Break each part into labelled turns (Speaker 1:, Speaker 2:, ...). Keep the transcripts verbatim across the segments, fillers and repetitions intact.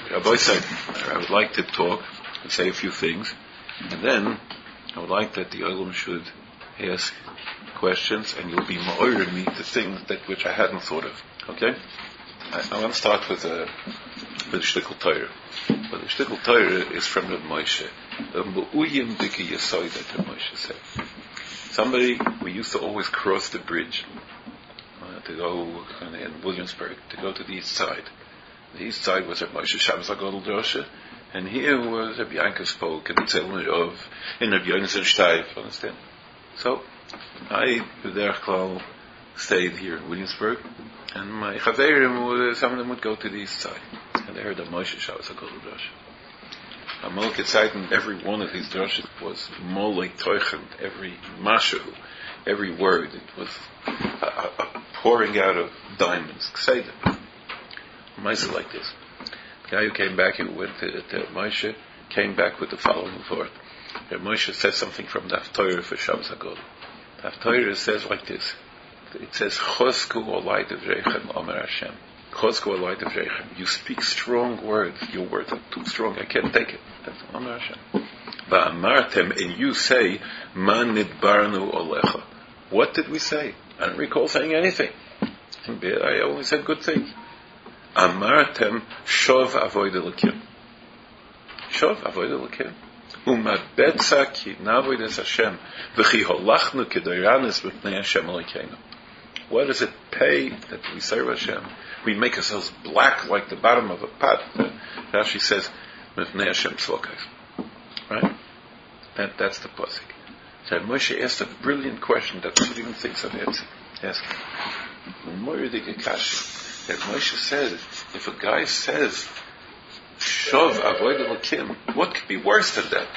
Speaker 1: Rabbi said, I would like to talk and say a few things, and then I would like that the Olam should ask questions, and you'll be ma'oring me to things that which I hadn't thought of. Okay? I, I want to start with a with Shtickle Torah. But the Shtickle Torah is from Reb Moshe. The Mu'uyim Diki Yesoy that Reb Moshe said. Somebody, we used to always cross the bridge uh, to go uh, in Williamsburg, to go to the east side. The east side was Reb Moshe Shabbos HaGadol Drosha, and here was Reb Yankov spoke, and the Tzilmer of, in Reb Yonason Shteif, understand? So, I, B'derech Klal, stayed here in Williamsburg, and my Chaverim, some of them would go to the east side, and they heard Reb Moshe Shabbos HaGadol Drosha. Amalek Tzeitin, every one of these droshes was molek toichend, every mashu, every word, it was a, a, a pouring out of diamonds. Kseidim. Moshe like this. The guy who came back, who went to, to Moshe, came back with the following word. Moshe said something from the Haftorah for Shabbos HaGadol. The Haftorah says like this. It says, Chosku olai devreichem Omer Hashem. Chosku olai devreichem. You speak strong words. Your words are too strong. I can't take it. That's Omer Hashem. Va'amartem, and you say, Man nidbarnu olecha. What did we say? I don't recall saying anything. I only said good things. Amartem shov avoid elikim. Shov avoid elikim. Uma betza ki navoid es Hashem v'chi holachnu kedoranis v'pnei Hashem elokeinu. What does it pay that we serve Hashem? We make ourselves black like the bottom of a pot. Rashi says, v'pnei Hashem tzlokais. Right? That, that's the pasuk. So Moshe asked a brilliant question that nobody even thinks of answering. Ask him. That Moshe says, if a guy says, Shov avoid elokim, what could be worse than that?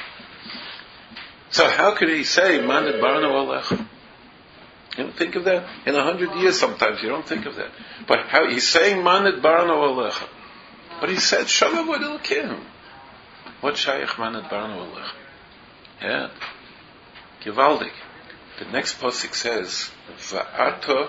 Speaker 1: So how could he say, Manid barno alecha? You don't think of that? In a hundred years sometimes you don't think of that. But how he's saying, Manid barno alecha. But he said, Shov avoid elokim. What shayach Manid barno alecha? Yeah. Givaldik. The next pasuk says, Va'ato.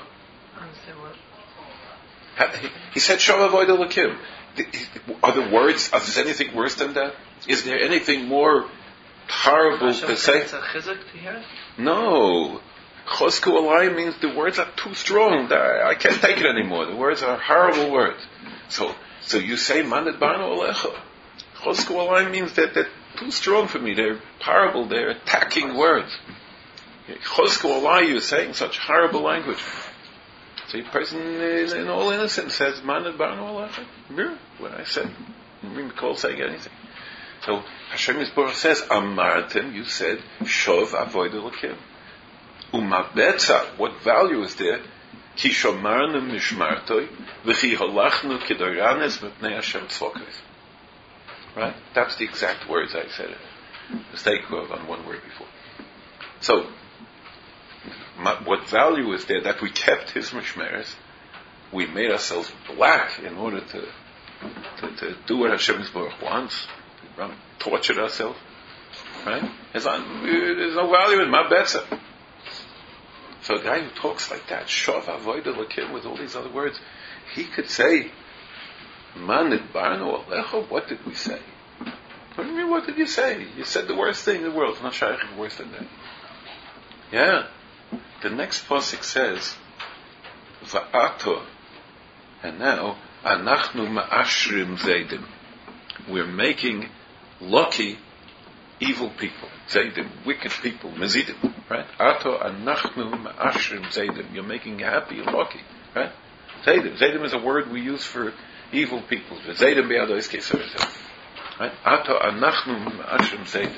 Speaker 1: He said, Shov avoid elokim. Are the words, is there anything worse than that? Is there anything more horrible to say?
Speaker 2: It's a chizuk to hear?
Speaker 1: No. Chosku alai means the words are too strong. I can't take it anymore. The words are horrible words. So, so you say, Manid barno alecha. Chosku alai means that they're too strong for me. They're horrible. They're attacking words. Chosku alai, you're saying such horrible language. So a person in, in all innocence says, Manid barno alecha. Remember what I said? I don't recall saying anything. So Hashem Yisborach says, Amartem, you said, Shov avoid elokim. Umabetza, what value is there? Ki shomarnu mishmartoi, v'chi halachnu kedoranes v'pnei Hashem tzlokos. Right? That's the exact words I said it. Mistake on one word before. So, what value is there that we kept his mishmeres? We made ourselves black in order to to, to do what Hashem Yisborach wants. To torture ourselves, right? There's, there's no value in my betza. So a guy who talks like that, Shov avoid elokim, with all these other words, he could say, Manid barno alecha. What did we say? What do you mean? What did you say? You said the worst thing in the world. It's not shaykh worse than that. Yeah. The next pasuk says, Va'ato, and now, Anachnu ma'ashrim zaydim. We're making lucky evil people. Zaydim, wicked people. Mezidim, right? Ato anachnu ma'ashrim zaydim. You're making happy and lucky, right? Zaydim. Zaydim is a word we use for evil people. Zaydim be'ado is keser. Right? Ato anachnu ma'ashrim zaydim.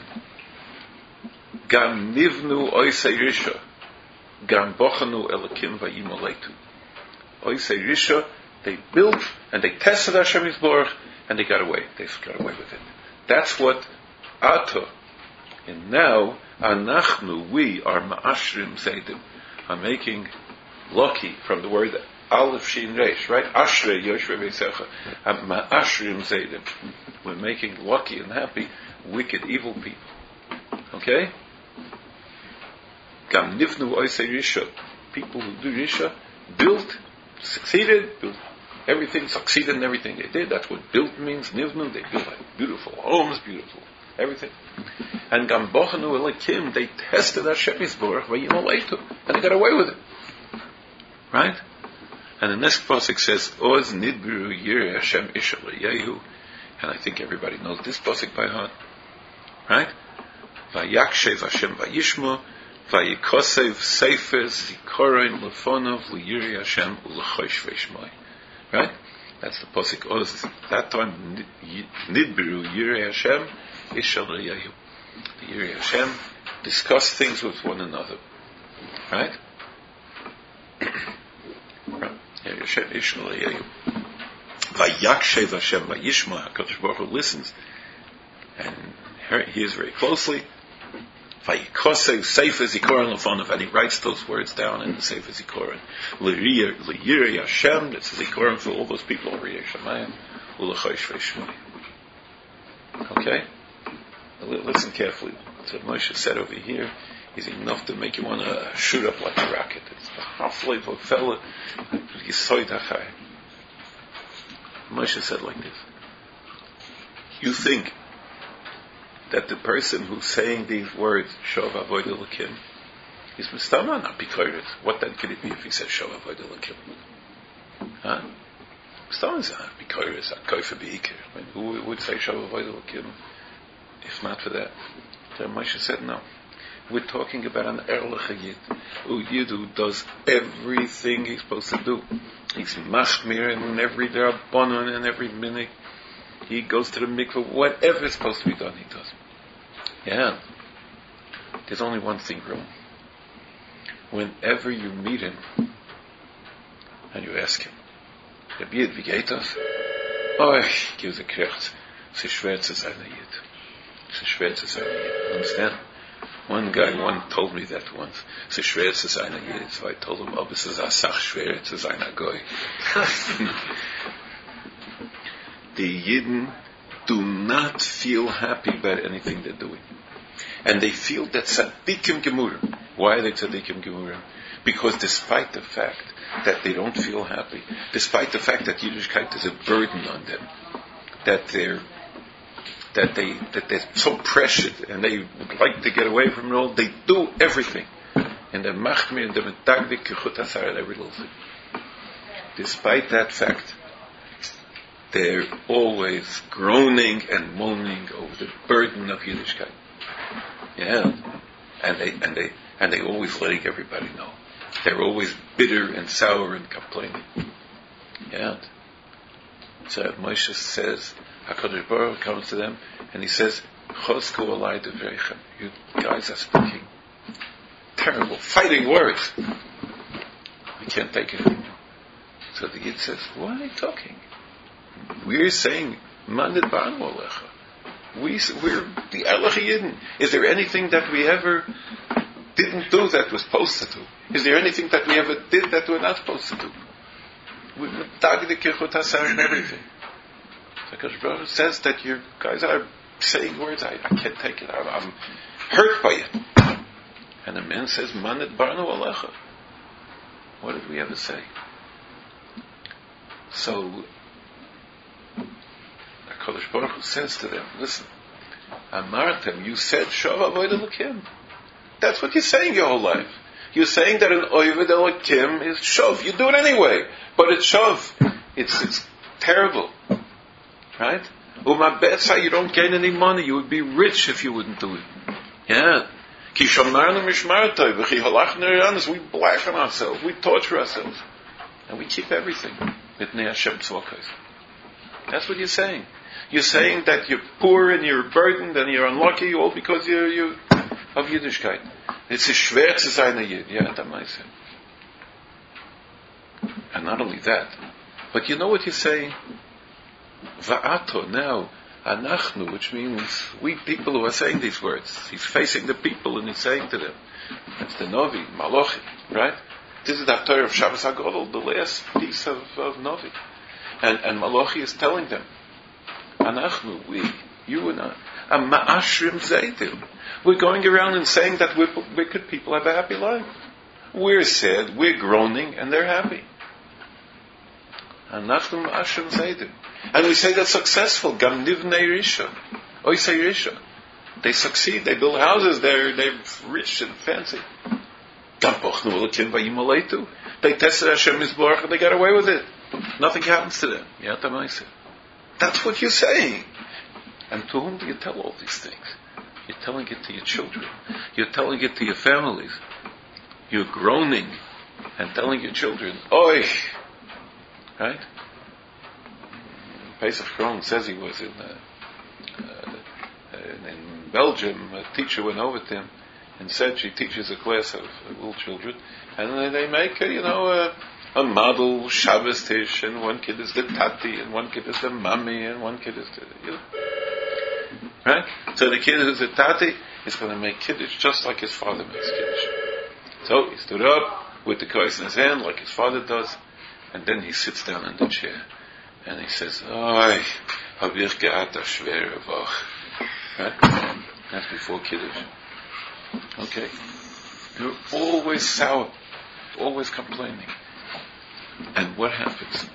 Speaker 1: Gam nivnu oisei risha. Gam bochanu elakim va'im oleitu. Oisei risha, they built and they tested Hashem Yisborach and they got away. They got away with it. That's what Ato. And now, Anachnu, we are ma'ashrim zaydim, are making lucky from the word Aleph Shin Reish, right? Ashrei Yoshvei Beisecha. Ma'ashrim zaydim. We're making lucky and happy wicked, evil people. Okay? Gam nivnu oisei risha. People who do risha built, succeeded, built everything succeeded in everything they did. That's what built means. Nivnu, they built like beautiful homes, beautiful everything. And Gambochanu Elikim, they tested Hashem Yisborach Vayimaleitu, and they got away with it. Right? And the next pasuk says, Oz Nidbiru Yireh Hashem Ishal Yehu, and I think everybody knows this pasuk by heart. Right? Vayakshev Hashem Vayishma, Vayikosev Seifes Zikorin Lefonov Liyireh Hashem Ulechosh Veishmai. Right? That's the pasuk. Oz. That time Nidbiru Yireh Hashem Ishal Yehu. The Yireh Hashem discuss things with one another. Right? Hashem Ishal Yehu. Vayakshev Hashem Vayishma. HaKadosh Baruch Hu listens and hears very closely. Vayikosev Sefer Zikoron Lefonov, and he writes those words down in the Sefer Zikoron. L'yireh Hashem, that's Zikoron for all those people over Yireh Shamayim. Ulechosh Veishmai. Okay? Listen carefully. So Moshe said over here is enough to make you want to shoot up like a rocket. It's the half-life of a fella. Yisoid Hachai. Moshe said like this. You think that the person who's saying these words, Shov Avoid Elokim, is Mistama, not Bikoris. What then could it be if he says Shov Avoid Elokim? Huh? Mistama is not Bikoris, not Koifa Beikir. I mean, who would say Shov Avoid Elokim if not for that? So Moshe said no. We're talking about an Erlich Yid. A Yid who does everything he's supposed to do. He's Machmir in every Rabbanon and every minute. He goes to the mikveh, whatever is supposed to be done, he does. Yeah. There's only one thing wrong. Whenever you meet him, and you ask him, Rabbi Yid, wie geht das? Oh, he gives a krecht. Es ist schwer zu sein, ein Yid. Es ist schwer zu sein, ein Yid. Understand? One guy, one told me that once. Es ist schwer zu sein, ein Yid. So I told him, oh, es ist asach schwer zu sein, ein Goy. The Yidden do not feel happy about anything they're doing. And they feel that tzaddikim gemurim. Why are they tzaddikim gemurim? Because despite the fact that they don't feel happy, despite the fact that Yiddishkeit is a burden on them, that they're that they that they're so pressured and they would like to get away from it all, they do everything. And they're machmir and they're metagdik kechut asar and every little thing. Despite that fact, they're always groaning and moaning over the burden of Yiddishkeit. Yeah, and they and they and they always letting everybody know. They're always bitter and sour and complaining. Yeah. So Moshe says, HaKadosh Baruch Hu comes to them and he says, "Chosku alai deverechem." You guys are speaking terrible, fighting words. We can't take it anymore. So the Yid says, "Why are they talking? We're saying, Manid Banu Alecha. We, we're the Erlich Yidden. Is there anything that we ever didn't do that we're supposed to do? Is there anything that we ever did that we're not supposed to do? We're metagdik kechut hasar and everything." So HaKadosh Baruch Hu says that you guys are saying words, I, I can't take it. I'm, I'm hurt by it. And the man says, Manid Banu Alecha. What did we ever say? So HaKadosh Baruch Hu says to them, listen, Amartem, you said Shov Avoid Elokim. That's what you're saying your whole life. You're saying that an Oived Elokim is Shov. You do it anyway, but it's Shov. It's it's terrible, right? Uma Betza, you don't gain any money. You would be rich if you wouldn't do it. Yeah. Ki Shomarnu Mishmartoi, V'chi Halachnu Ranas. We blacken ourselves. We torture ourselves, and we keep everything. Mitnei Hashem Tzvokos. That's what you're saying. You're saying that you're poor and you're burdened and you're unlucky all because you're, you're of Yiddishkeit. It's a schwer zu sein, a Yid. Yeah, that might say. And not only that, but you know what you're saying? Va'ato, now, anachnu, which means we people who are saying these words. He's facing the people and he's saying to them. That's the Novi, Malochi, right? This is the Torah of Shabbos HaGodol, the last piece of, of Novi. And, and Malochi is telling them, Anachnu, we, you and I, am ma'ashrim zaytim. We're going around and saying that wicked people have a happy life. We're sad, we're groaning, and they're happy. And nachnu ma'ashrim zaydim. And we say that's successful. Gam nivnei risha. Oisei risha. They succeed. They build houses. They're they're rich and fancy. Gam bochnu ulakim vayimaleitu. They tested Hashem Mizborach and they got away with it. Nothing happens to them. That's what you're saying. And to whom do you tell all these things? You're telling it to your children. You're telling it to your families. You're groaning and telling your children, Oi! Right? Pesach Krohn says he was in, uh, uh, in Belgium. A teacher went over to him and said she teaches a class of uh, little children, and they make, a, you know, a, a model Shabbos tish, and one kid is the tati, and one kid is the mummy, and one kid is the, you know. Right? So the kid who's a tati is going to make kiddush just like his father makes kiddush. So he stood up with the kois in his hand like his father does, and then he sits down in the chair, and he says, Oi, hab ich gehabt a schwere Woche. Right? That's before kiddush. Okay? You're always sour, always complaining. And what happens?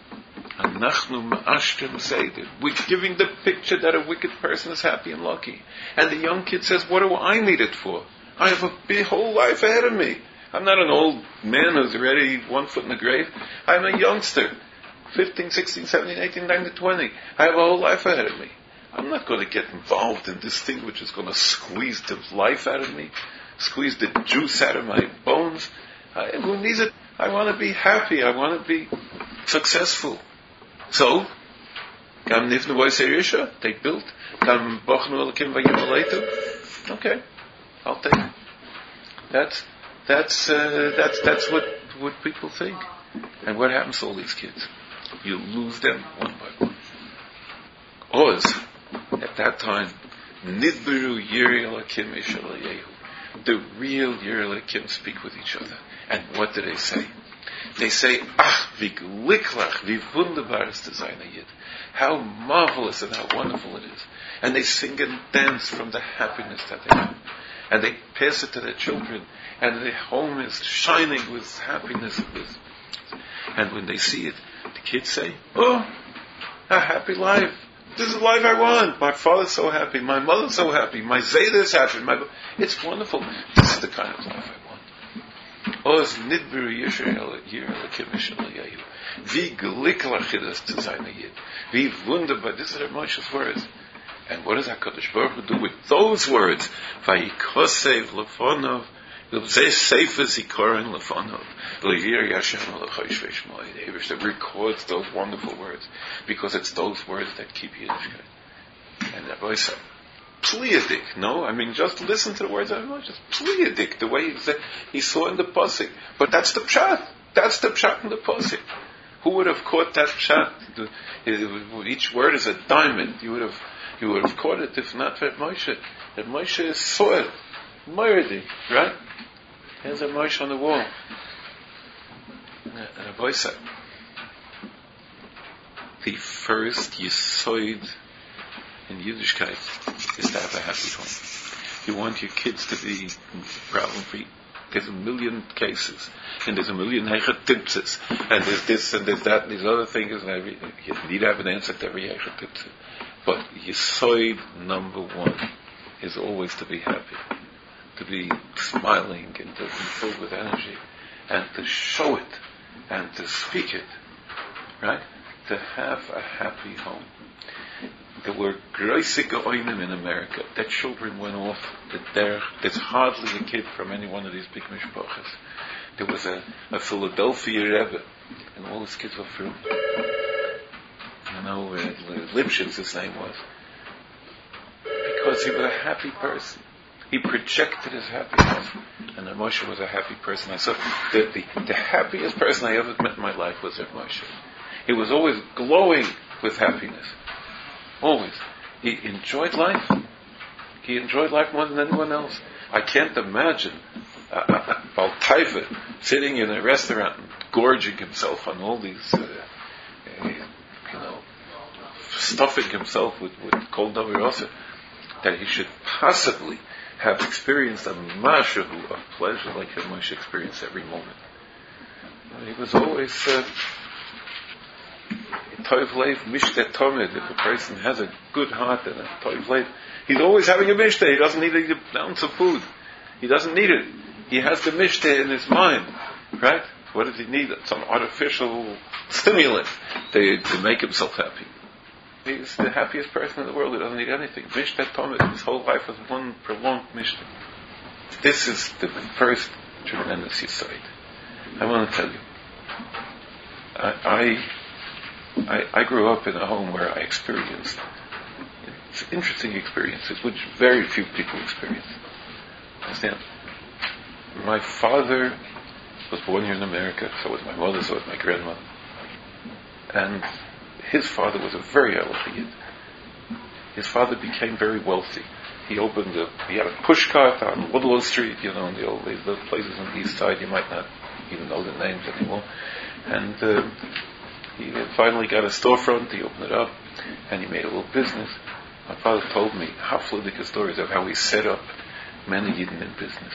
Speaker 1: We're giving the picture that a wicked person is happy and lucky. And the young kid says, what do I need it for? I have a big whole life ahead of me. I'm not an old man who's already one foot in the grave. I'm a youngster. fifteen, sixteen, seventeen, eighteen, nineteen, twenty. I have a whole life ahead of me. I'm not going to get involved in this thing which is going to squeeze the life out of me, squeeze the juice out of my bones. I, who needs it? I want to be happy. I want to be successful. So, Gam Nivnu Oisei Risha, they built. Gam Bochnu Elakim Vayimaleitu. Okay, I'll take it. That's that's uh, that's that's what what people think. And what happens to all these kids? You lose them one by one. Oz, at that time, Nidberu Yiri Elakim Ishalayehu. The real Yiri Elakim speak with each other. And what do they say? They say, Ach, wie glicklich, wie wunderbar ist das eine Yid. How marvelous and how wonderful it is. And they sing and dance from the happiness that they have. And they pass it to their children. And their home is shining with happiness. With, and when they see it, the kids say, Oh, a happy life. This is the life I want. My father's so happy. My mother's so happy. My Zayda is happy. My, it's wonderful. This is the kind of life I want. Oz nidberu Yisrael Yirelakim Ishalayehu. Wie glicklich it is to sein a Yid. Wie wunderbar. This is Moshe's words. And what does HaKadosh Baruch Hu do with those words? Vayikosev lefonov. Sefer zikoron lefonov. Levir Yashem lechosh v'shmoy. The Eibush records those wonderful words because it's those words that keep Yiddishkeit. And Rabbi said, Pliadik, no? I mean, just listen to the words of Moshe. Pliadik, the way he said, he saw in the Pasuk. But that's the pshat. That's the pshat in the Pasuk. Who would have caught that pshat? The, each word is a diamond. You would have, you would have caught it if not for Moshe. That Moshe saw it. Moirdi, right? There's a Moshe on the wall. And a voice said, the first Yisoid in Yiddishkeit is to have a happy home. You want your kids to be problem-free. There's a million cases, and there's a million hechatipsis, and there's this and there's that and these other things, and every, you need to have an answer to every hechatipsis. But Yisoid number one is always to be happy, to be smiling and to be filled with energy, and to show it, and to speak it, right? To have a happy home. There were groisige oinim in America. That children went off the derech. There's hardly a kid from any one of these big mishpachas. There was a, a Philadelphia Rebbe, and all his kids were frum. You know, uh, Lipschitz, his name was. Because he was a happy person. He projected his happiness. And Rav Moshe was a happy person. I saw the, the, the happiest person I ever met in my life was Rav Moshe. He was always glowing with happiness. Always. He enjoyed life. He enjoyed life more than anyone else. I can't imagine uh, Baltaiva sitting in a restaurant and gorging himself on all these, uh, uh, you know, stuffing himself with, with cold navirosa, that he should possibly have experienced a mashahu of pleasure like Rav Moshe experienced every moment. He was always, uh, Tov Lev, Mishte Tomid. If a person has a good heart and a Tov Lev, he's always having a Mishte. He doesn't need an ounce of food. He doesn't need it. He has the Mishte in his mind. Right? What does he need? Some artificial stimulant to, to make himself happy. He's the happiest person in the world. He doesn't need anything. Mishte Tomid. His whole life was one prolonged Mishte. This is the first tremendous Yesod. I want to tell you. I, I I grew up in a home where I experienced it's interesting experiences which very few people experience. Understand? My father was born here in America, so was my mother, so was my grandmother. And his father was a very wealthy. His father became very wealthy. He opened a, he had a push cart on Woodlow Street, you know, in the old days, those places on the east side, you might not even know the names anymore. And uh, he finally got a storefront, he opened it up, and he made a little business. My father told me half-ludic stories of how he set up many Yidden in business.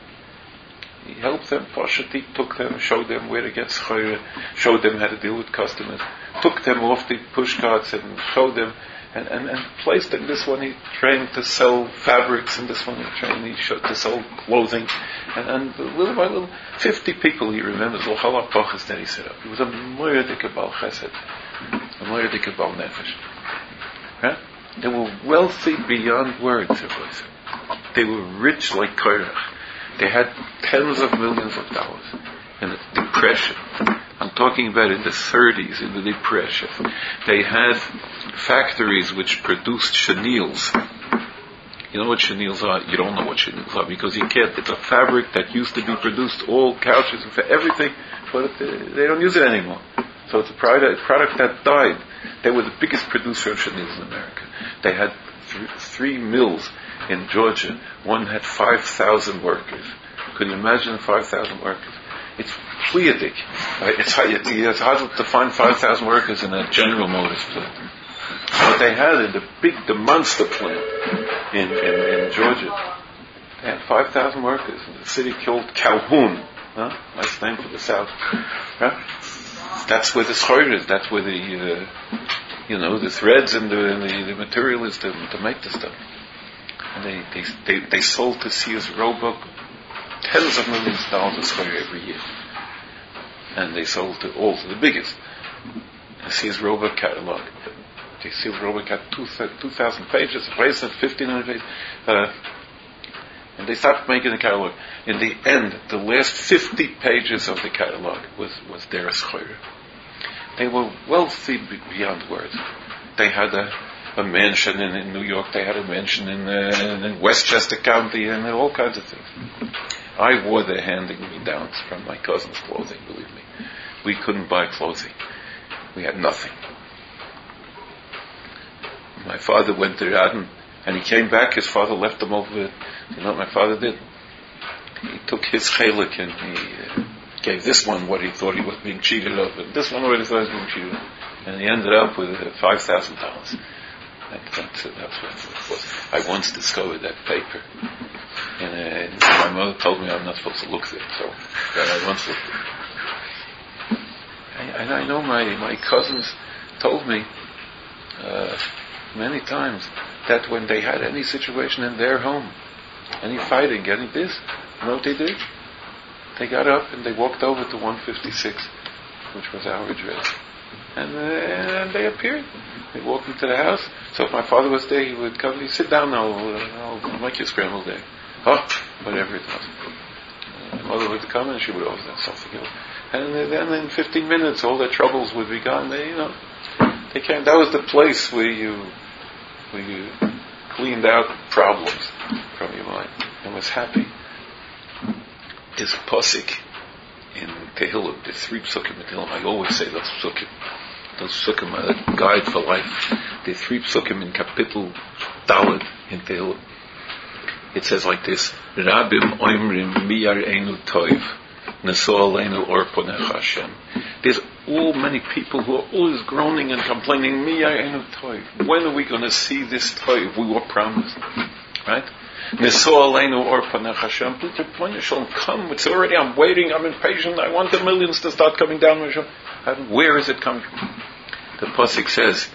Speaker 1: He helped them, Poshet, he took them, showed them where to get schore, showed them how to deal with customers, took them off the push carts and showed them, and, and, and placed them. This one he trained to sell fabrics, and this one he trained he showed to sell clothing. And, and little by little, fifty people he remembers, all halapochas that he set up. He was a moyerdike Baal Chesed, a moyerdike Baal Nefesh. Right? They were wealthy beyond words, it was. They were rich like Korach. They had tens of millions of dollars in the Depression. I'm talking about in the thirties, in the Depression. They had factories which produced chenilles. You know what chenilles are? You don't know what chenilles are because you can't. It's a fabric that used to be produced, all couches and for everything, but they don't use it anymore. So it's a product, a product that died. They were the biggest producer of chenilles in America. They had th- three mills in Georgia. One had five thousand workers. Could you imagine five thousand workers? It's pleiadic. Right? It's, it's hard to find five thousand workers in a General Motors plant. What they had in the big, the monster plant in, in, in Georgia, they had five thousand workers. And the city killed Calhoun. Huh? Nice name for the South. Huh? That's where the schor is. That's where the, uh, you know, the threads and the, and the, the material is to, to make the stuff. And they, they, they, they sold to Sears Roebuck tens of millions of dollars of schor every year. And they sold to all, to the biggest. The Sears Roebuck catalog. The Sears Roebuck had two thousand pages, the place had fifteen hundred pages. Uh, and they stopped making the catalog. In the end, the last fifty pages of the catalog was, was their schor. They were wealthy beyond words. They had a, a mansion in, in New York, they had a mansion in, uh, in Westchester County, and all kinds of things. I wore their handing me downs from my cousin's clothing, believe me. We couldn't buy clothing. We had nothing. My father went to Radin, and he came back, his father left him over there. You know what my father did? He took his chelik and he uh, gave this one what he thought he was being cheated of, and this one what he thought he was being cheated of. And he ended up with uh, five thousand dollars. That, that's, uh, that's what it was. I once discovered that paper. And uh, my mother told me I'm not supposed to look there, so that I once looked there. And, and I know my, my cousins told me uh, many times that when they had any situation in their home, any fighting, any this, you know what they did? They got up and they walked over to one fifty-six, which was our address. And, uh, and they appeared. They walked into the house. So if my father was there, he would come, he'd sit down, I'll, uh, I'll make you scrambled egg. Oh, whatever it was. Uh, my mother would come and she would order something else. And then in fifteen minutes, all their troubles would be gone. They, you know, they came, that was the place where you, where you cleaned out problems from your mind and was happy. Is posik in Tehillim, the three psukim in Tehillim. I always say those psukim. Those psukim are a guide for life. The three psukim in Kapitel Dalet in Tehillim. It says like this: Rabim oimrim mi yareinu toiv, neso aleinu or ponech Hashem. There's all many people who are always groaning and complaining. Mi yareinu toiv. When are we going to see this toiv we were promised? Right? Neso aleinu or ponech Hashem. Please, the shall come. It's already. I'm waiting. I'm impatient. I want the millions to start coming down. Where is it coming from? The pasuk says,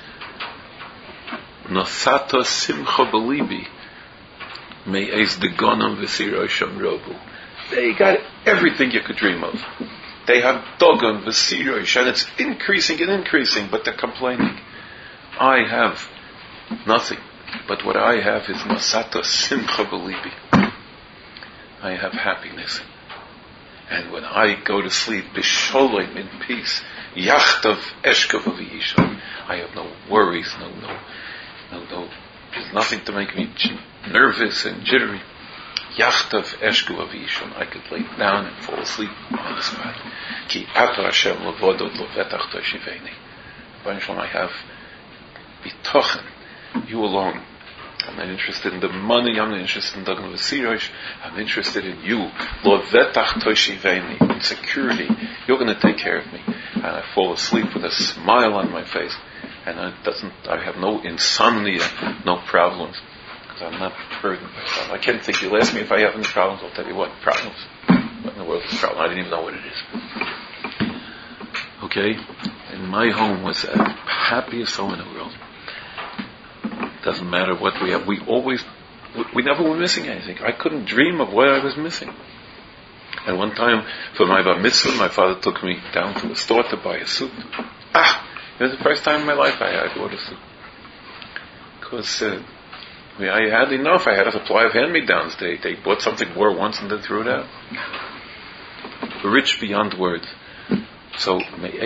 Speaker 1: "Nosato simcha belibi, me'ez degonam v'siroi shamrobu." They got everything you could dream of. They have dogon v'siroi, and it's increasing and increasing, but they're complaining. I have nothing, but what I have is nosato simcha belibi. I have happiness. And when I go to sleep, bisholem, in peace, yachtav eshkav v'yishon, I have no worries, no, no, no, no, there's nothing to make me j- nervous and jittery. Yachtav eshkav v'yishon, I could lay down and fall asleep on the spot. Ki ata Hashem levodot levetach toshiveni. I have bitochen, you alone. I'm not interested in the money, I'm not interested in Dagan V'Sirosh, I'm interested in you. Lo vetach toshiveni, in security. You're going to take care of me. And I fall asleep with a smile on my face. And it doesn't, I have no insomnia, no problems. Because I'm not burdened by problems. I can't think, you'll ask me if I have any problems, I'll tell you what, problems. What in the world is a problem? I didn't even know what it is. Okay? And my home was the happiest home in the world. Doesn't matter what we have. We always, we never were missing anything. I couldn't dream of what I was missing. And one time, for my bar mitzvah, my father took me down to a store to buy a suit. Ah! It was the first time in my life I, I bought a suit. Because uh, I, mean, I had enough. I had a supply of hand-me-downs. They, they bought something, wore once, and then threw it out. Rich beyond words. So, they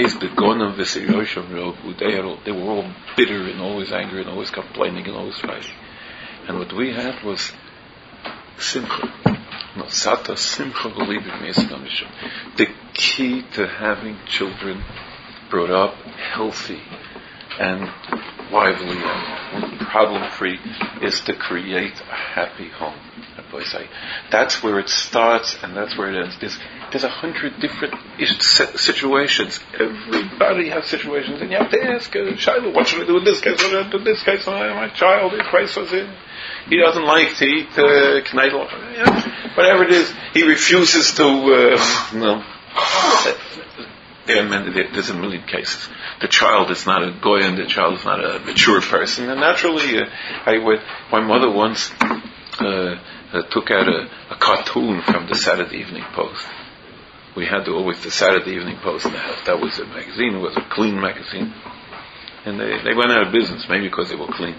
Speaker 1: were all bitter and always angry and always complaining and always fighting. And what we had was simcha. No, sata simcha believing me. The key to having children brought up healthy and lively and problem-free is to create a happy home. That's where it starts and that's where it ends. There's, there's a hundred different situations. Everybody has situations, and you have to ask, uh, Shiloh, what should I do in this case? What should I do in this case? Oh, my child, Christ was in. He doesn't like to eat uh, knedel. Yeah, whatever it is, he refuses to. Uh, no, there's a million cases. The child is not a goy, and the child is not a mature person. And naturally, uh, I would, my mother once. Uh, uh, took out a, a cartoon from the Saturday Evening Post. We had to always the Saturday Evening Post in the house. That was a magazine. It was a clean magazine. And they, they went out of business, maybe because they were clean.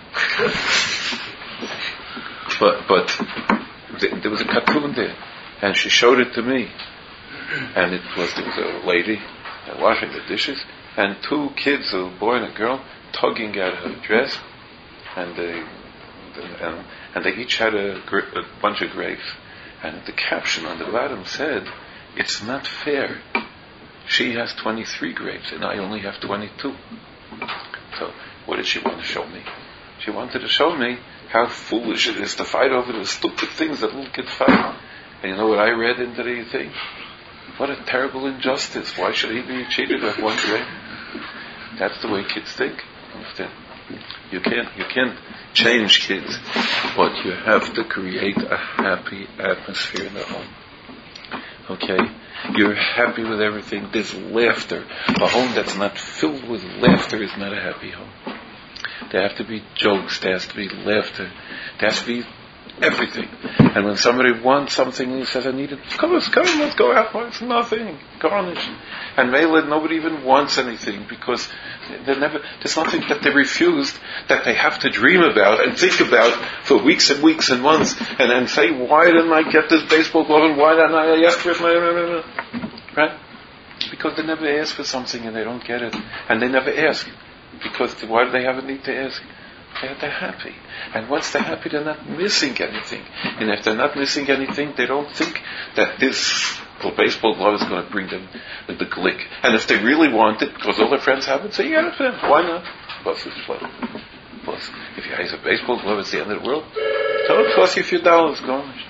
Speaker 1: but but th- there was a cartoon there. And she showed it to me. And it was, there was a lady uh, washing the dishes, and two kids, a boy and a girl, tugging at her dress. And they... And, and they each had a, a bunch of grapes. And the caption on the bottom said, "It's not fair. She has twenty-three grapes and I only have twenty-two. So, what did she want to show me? She wanted to show me how foolish it is to fight over the stupid things that little kids fight. And you know what I read into the thing? What a terrible injustice. Why should he be cheated with one grape? That's the way kids think. Understand? You can't, you can't change kids, but you have to create a happy atmosphere in the home. Okay? You're happy with everything. There's laughter. A home that's not filled with laughter is not a happy home. There have to be jokes. There has to be laughter. There has to be everything. And when somebody wants something and he says, I need it, come on, come on, let's go out. Well, it's nothing. Garnish. And Mela, nobody even wants anything because they never, there's nothing that they refused that they have to dream about and think about for weeks and weeks and months and then say, why didn't I get this baseball glove and why didn't I ask for it? Right? Because they never ask for something and they don't get it. And they never ask. Because why do they have a need to ask? They're happy. And once they're happy, they're not missing anything. And if they're not missing anything, they don't think that this well, baseball glove is going to bring them the, the glick. And if they really want it, because all their friends have it, say, yeah, friend, why not? Plus, it's fun. Plus, if you have a baseball glove, it's the end of the world. So it'll cost you a few dollars. Go on.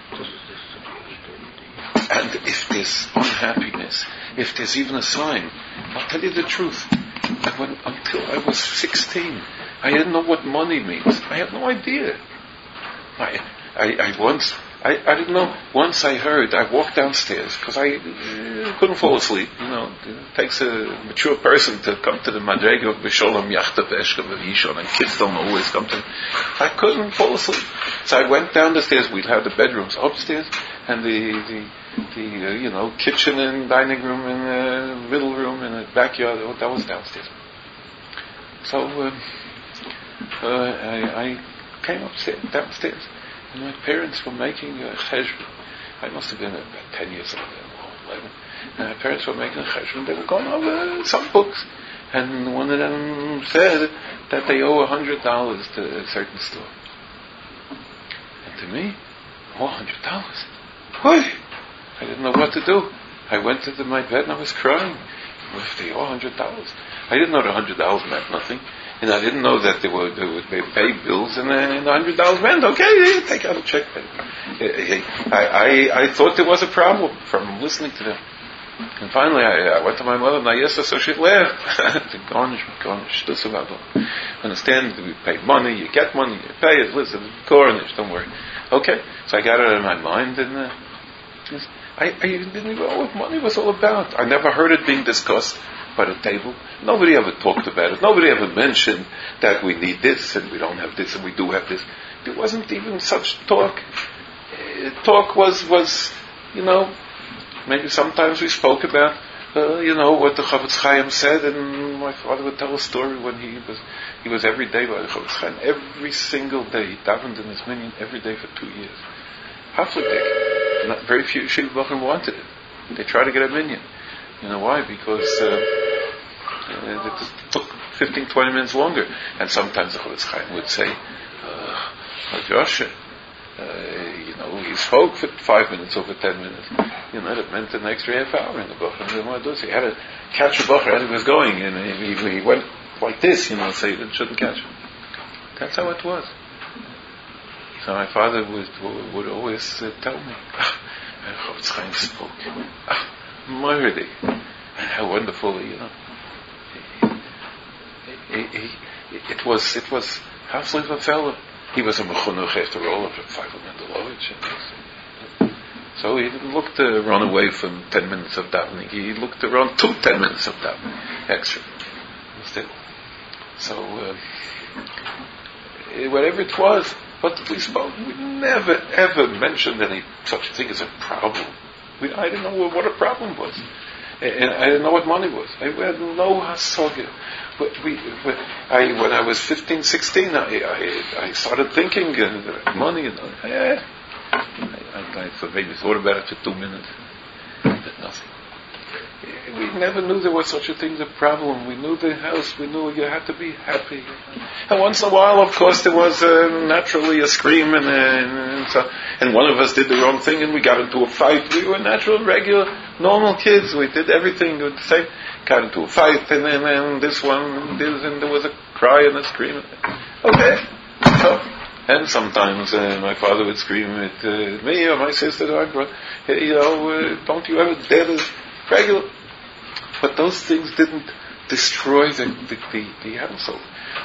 Speaker 1: And if there's unhappiness, if there's even a sign, I'll tell you the truth. When, until I was sixteen, I didn't know what money means. I had no idea. I, I, I once I, I didn't know. Once I heard, I walked downstairs because I uh, couldn't fall asleep. You know, it takes a mature person to come to the Madrega of B'Sholem Yachta V'Eshka V'Yishon, and kids don't always come to. I couldn't fall asleep, so I went down the stairs. We'd have the bedrooms upstairs and the the, the uh, you know kitchen and dining room and uh, middle room and the backyard. Oh, that was downstairs. So uh, uh, I, I came upstairs, downstairs. And my parents were making a cheshbon. I must have been about ten years old, eleven. And my parents were making a cheshbon. They were going over some books. And one of them said that they owe a hundred dollars to a certain store. And to me, oh, a hundred dollars. Why? I didn't know what to do. I went into my bed and I was crying. If they owe a hundred dollars. I didn't know the a hundred dollars meant nothing. And I didn't know that they would, they would pay bills, and the one hundred dollars meant, okay, take out a check. I, I, I thought there was a problem from listening to them. And finally, I, I went to my mother, and I asked her, so she laughed. Garnish, garnish, this about it. Understand, we pay money, you get money, you pay it, listen, garnish, don't worry. Okay, so I got it out of my mind, and uh, I, I didn't even know what money was all about. I never heard it being discussed by the table. Nobody ever talked about it. Nobody ever mentioned that we need this and we don't have this and we do have this. There wasn't even such talk. Uh, talk was, was, you know, maybe sometimes we spoke about, uh, you know, what the Chavetz Chaim said, and my father would tell a story when he was, he was every day by the Chavetz Chaim. Every single day, he davened in his minyan every day for two years. Half a day. Not very few Yeshiva Bachim wanted it. They tried to get a minyan. You know why? Because uh, it took fifteen, twenty minutes longer. And sometimes the Chavetz Chaim would say, uh, Josh, uh, you know, he spoke for five minutes over ten minutes. You know, that meant an extra half hour in the Bachar. He had to catch a Bachar as he was going, and he, he went like this, you know, so he shouldn't catch him. That's how it was. So my father would, would always uh, tell me, Chavetz Chaim spoke. Ah, Mardi, how wonderful, you know. He, he, he, it was, it was halfway of a fellow. He was a mechunuch after all of Feivel Mendelovich. So he didn't look to run away from ten minutes of davening. He looked to run two ten minutes of davening extra. Still. So, uh, whatever it was, but we spoke, we never ever mentioned any such thing as a problem. We, I didn't know what a problem was. And I didn't know what money was. I had no hasoga. But we, but I, when I was fifteen, sixteen, I, I, I started thinking uh, money. And uh, I, I, I maybe thought about it for two minutes. But nothing. We never knew there was such a thing as a problem. We knew the house. We knew you had to be happy. And once in a while, of course, there was uh, naturally a scream, and, uh, and, so, and one of us did the wrong thing, and we got into a fight. We were natural, regular, normal kids. We did everything the same. Got into a fight, and then and this one, this, and there was a cry and a scream. Okay. So, and sometimes uh, my father would scream at uh, me or my sister, or my brother, hey, you know, uh, don't you ever dare to regular. But those things didn't destroy the the, the, the household.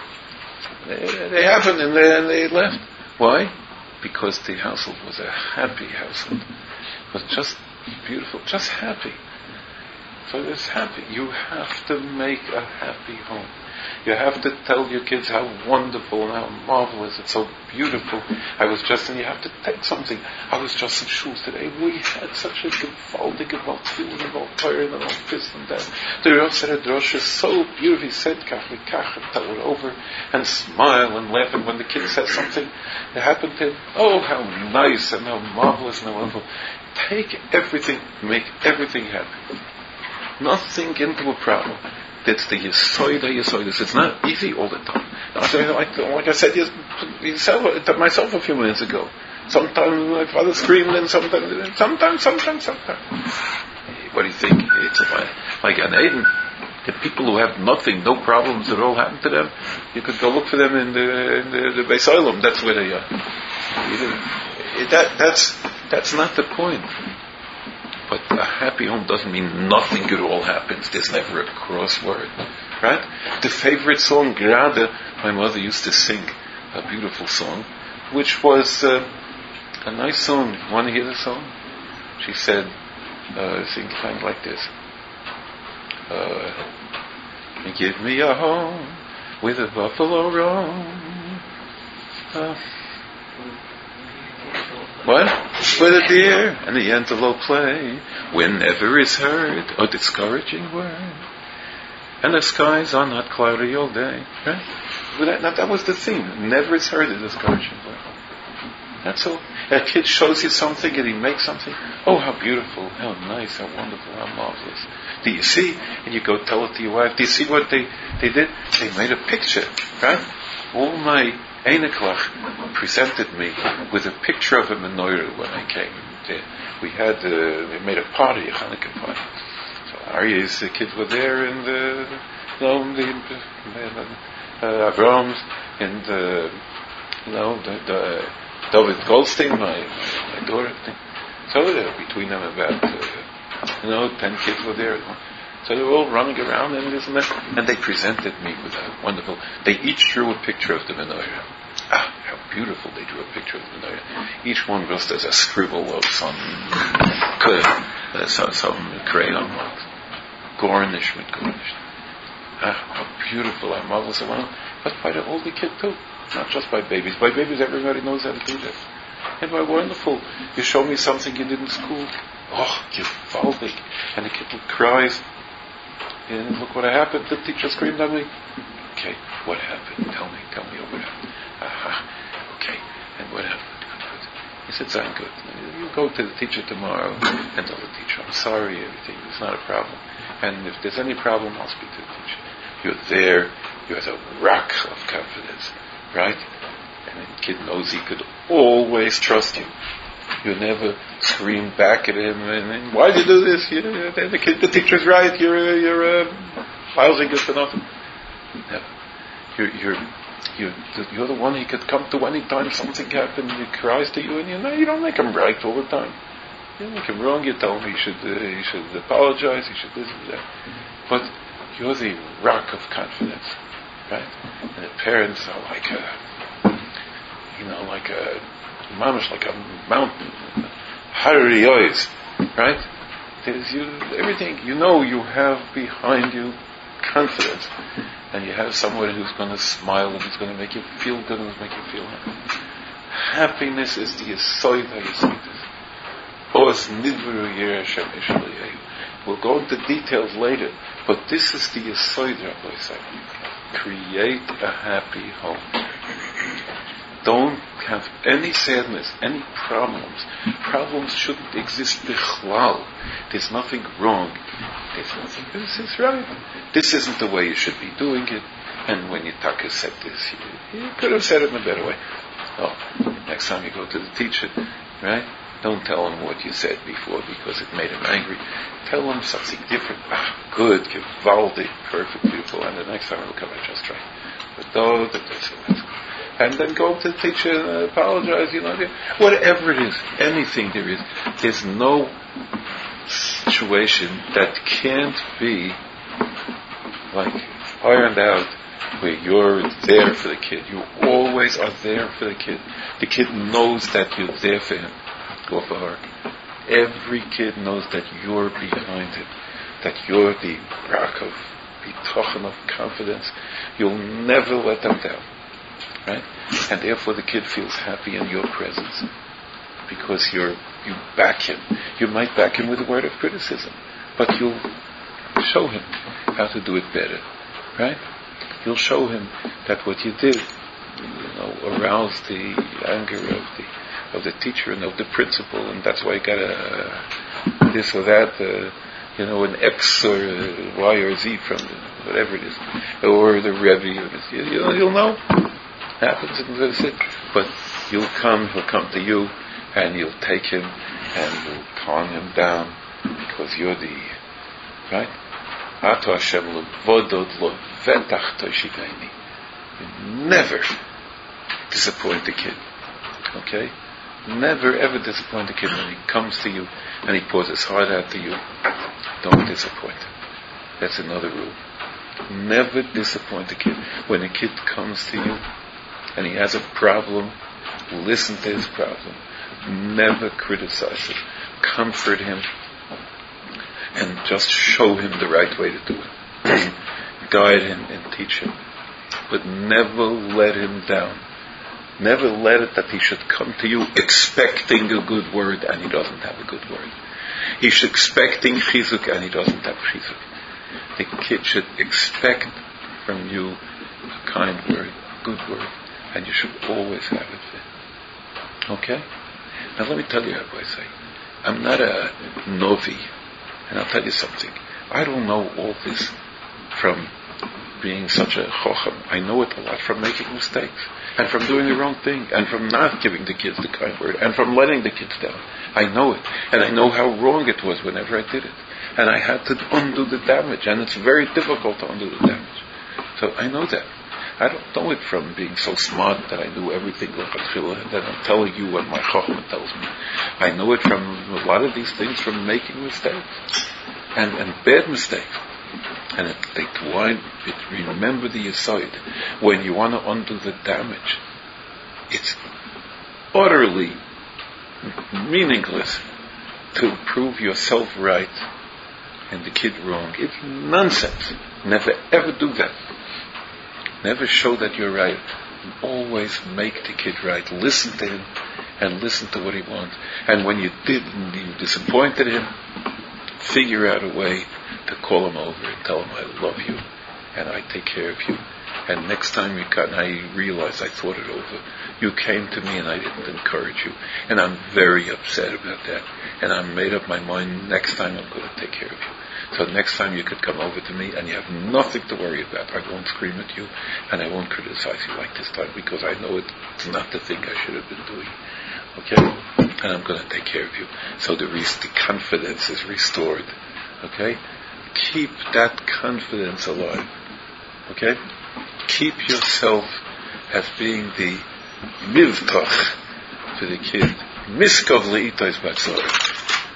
Speaker 1: They, they happened and they, and they left. Why? Because the household was a happy household. It was just beautiful, just happy. So it's happy. You have to make a happy home. You have to tell your kids how wonderful and how marvelous, it's so beautiful. I was just, and you have to take something. I was just in shul today. We had such a gewaldige Tefillin about Torah and about this and that. The Rav said a drosha so beautiful. He said kach v'kach, and tell it over and smile and laugh. And when the kid said something that happened to him, oh, how nice and how marvelous and how wonderful. Take everything, make everything happy. Nothing into a problem. That's the Yesoida Yesoidus. It's not easy all the time. Like, like I said yourself, myself a few minutes ago. Sometimes my father screamed, and sometimes, sometimes, sometimes, sometimes. What do you think? It's like, like an Eden. The people who have nothing, no problems at all happen to them, you could go look for them in the, in the, the Beis Olam. That's where they are. That, that's, that's not the point. But a happy home doesn't mean nothing at all happens. There's never a crossword. Right? The favorite song, Grade, my mother used to sing, a beautiful song, which was, uh, A nice song. Want to hear the song? She said, uh, sing kind like this. Uh, give me a home with a buffalo roam. Uh, what? Where the deer and the antelope play, whenever is heard a discouraging word, and the skies are not cloudy all day. Right? But that, that, that was the theme. Never is heard a discouraging word. That's all. A kid shows you something and he makes something. Oh, how beautiful, how nice, how wonderful, how marvelous. Do you see? And you go tell it to your wife. Do you see what they, they did? They made a picture, right? All my Einiklach presented me with a picture of a menorah when I came. They, we had, uh, they made a party, a Hanukkah party. So Aryeh's the kids were there, and the, you know, the, uh, Avram's, and the, you know, the, the David Goldstein, my, my, my daughter. So uh, between them about, uh, you know, ten kids were there. So they were all running around and this and that. And they presented me with a wonderful, they each drew a picture of the menorah. Ah, how beautiful they drew a picture of the menorah. Each one just as a scribble of some, uh, some, some crayon marks. Garnish with garnish. Ah, how beautiful, how marvelous. But by the older kid too. Not just by babies. By babies, everybody knows how to do this. And by wonderful, you show me something you did in school. Oh, gewaltig. And the kid cries. And look what happened. The teacher screamed at me. Okay, what happened? Tell me, tell me what happened. Aha, okay. And what happened? Good, good. He said, I'm good. You go to the teacher tomorrow and tell the teacher, I'm sorry, everything. It's not a problem. And if there's any problem, I'll speak to the teacher. You're there. You're the rock of confidence. Right? And the kid knows he could always trust you. You never scream back at him and, and why'd you do this? You, the kid, the teacher's right. You're you're uh, lousy, good for nothing. Never. You're you're you're you're the one he could come to any time something happened. He cries to you, and you know you don't make him right all the time. You make him wrong. You tell him he should uh, he should apologize. He should this and that. But you're the rock of confidence. Right? And the parents are like a, you know, like a, mamish, like a mountain, harry eyes, right? There's you, everything, you know you have behind you confidence, and you have someone who's going to smile and who's going to make you feel good and make you feel happy. Happiness is the yisoid ha-yisoidus. Oz nidvaru yireh Hashem ishalayehu. We'll go into details later, but this is the yisoid, Rabbi Isaac. Create a happy home. Don't have any sadness, any problems. Problems shouldn't exist bichlal. There's nothing wrong. There's nothing. This is right. This isn't the way you should be doing it. And when your taka said this, you, you could have said it in a better way. Oh, next time you go to the teacher, right? Don't tell him what you said before because it made him angry. Tell him something different. Ah, good, gewaldig, perfect, beautiful. And the next time he'll come and just try. But though, that that's and then go to the teacher and apologize. You know, whatever it is, anything there is. There's no situation that can't be like ironed out where you're there for the kid. You always are there for the kid. The kid knows that you're there for him. Go for her. Every kid knows that you're behind him, that you're the rock of bitachon, of confidence. You'll never let them down, right? And therefore the kid feels happy in your presence because you're you back him. You might back him with a word of criticism, but you'll show him how to do it better, right? You'll show him that what you did, you know, aroused the anger of the of the teacher and of the principal, and that's why you got a this or that, uh, you know, an X or a Y or a Z from the, whatever it is, or the Rebbe. Or this, you, you know, you'll know. Happens, and that's it. But you'll come, he'll come to you, and you'll take him, and you'll calm him down, because you're the right. Ato Hashem levodod lo vetach toshiveni. You never disappoint the kid. Okay. Never ever disappoint a kid when he comes to you and he pours his heart out to you. Don't disappoint him. That's another rule. Never disappoint a kid. When a kid comes to you and he has a problem, listen to his problem. Never criticize him. Comfort him. And just show him the right way to do it. Guide him and teach him. But never let him down. Never let it that he should come to you expecting a good word and he doesn't have a good word. He should expecting chizuk and he doesn't have chizuk. The kid should expect from you a kind word, a good word, and you should always have it there. Okay? Now let me tell you, Rabbi say, I'm not a novi, and I'll tell you something. I don't know all this from being such a chochem. I know it a lot from making mistakes, and from doing the wrong thing, and from not giving the kids the kind word, and from letting the kids down. I know it, and I know how wrong it was whenever I did it. And I had to undo the damage, and it's very difficult to undo the damage. So I know that. I don't know it from being so smart that I knew everything about Tefillah, and then I'm telling you what my Chochmah tells me. I know it from a lot of these things from making mistakes, and, and bad mistakes. And it, they wind, it, remember the aside, when you want to undo the damage, it's utterly meaningless to prove yourself right and the kid wrong. It's nonsense. Never ever do that. Never show that you're right. Always make the kid right. Listen to him and listen to what he wants. And when you did and you disappointed him, figure out a way to call him over and tell him I love you and I take care of you. And next time you got, and I realized I thought it over, you came to me and I didn't encourage you. And I'm very upset about that. And I made up my mind, next time I'm going to take care of you. So next time you could come over to me and you have nothing to worry about. I won't scream at you and I won't criticize you like this time because I know it's not the thing I should have been doing. Okay? And I'm going to take care of you. So the, re- the confidence is restored. Okay? Keep that confidence alive. Okay? Keep yourself as being the mivtach for the kid. Miskav le'itais batzor.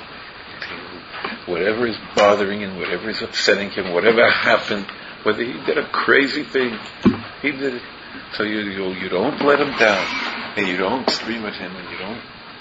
Speaker 1: Whatever is bothering him, whatever is upsetting him, whatever happened, whether he did a crazy thing, he did it. So you, you you don't let him down, and you don't scream at him, and you don't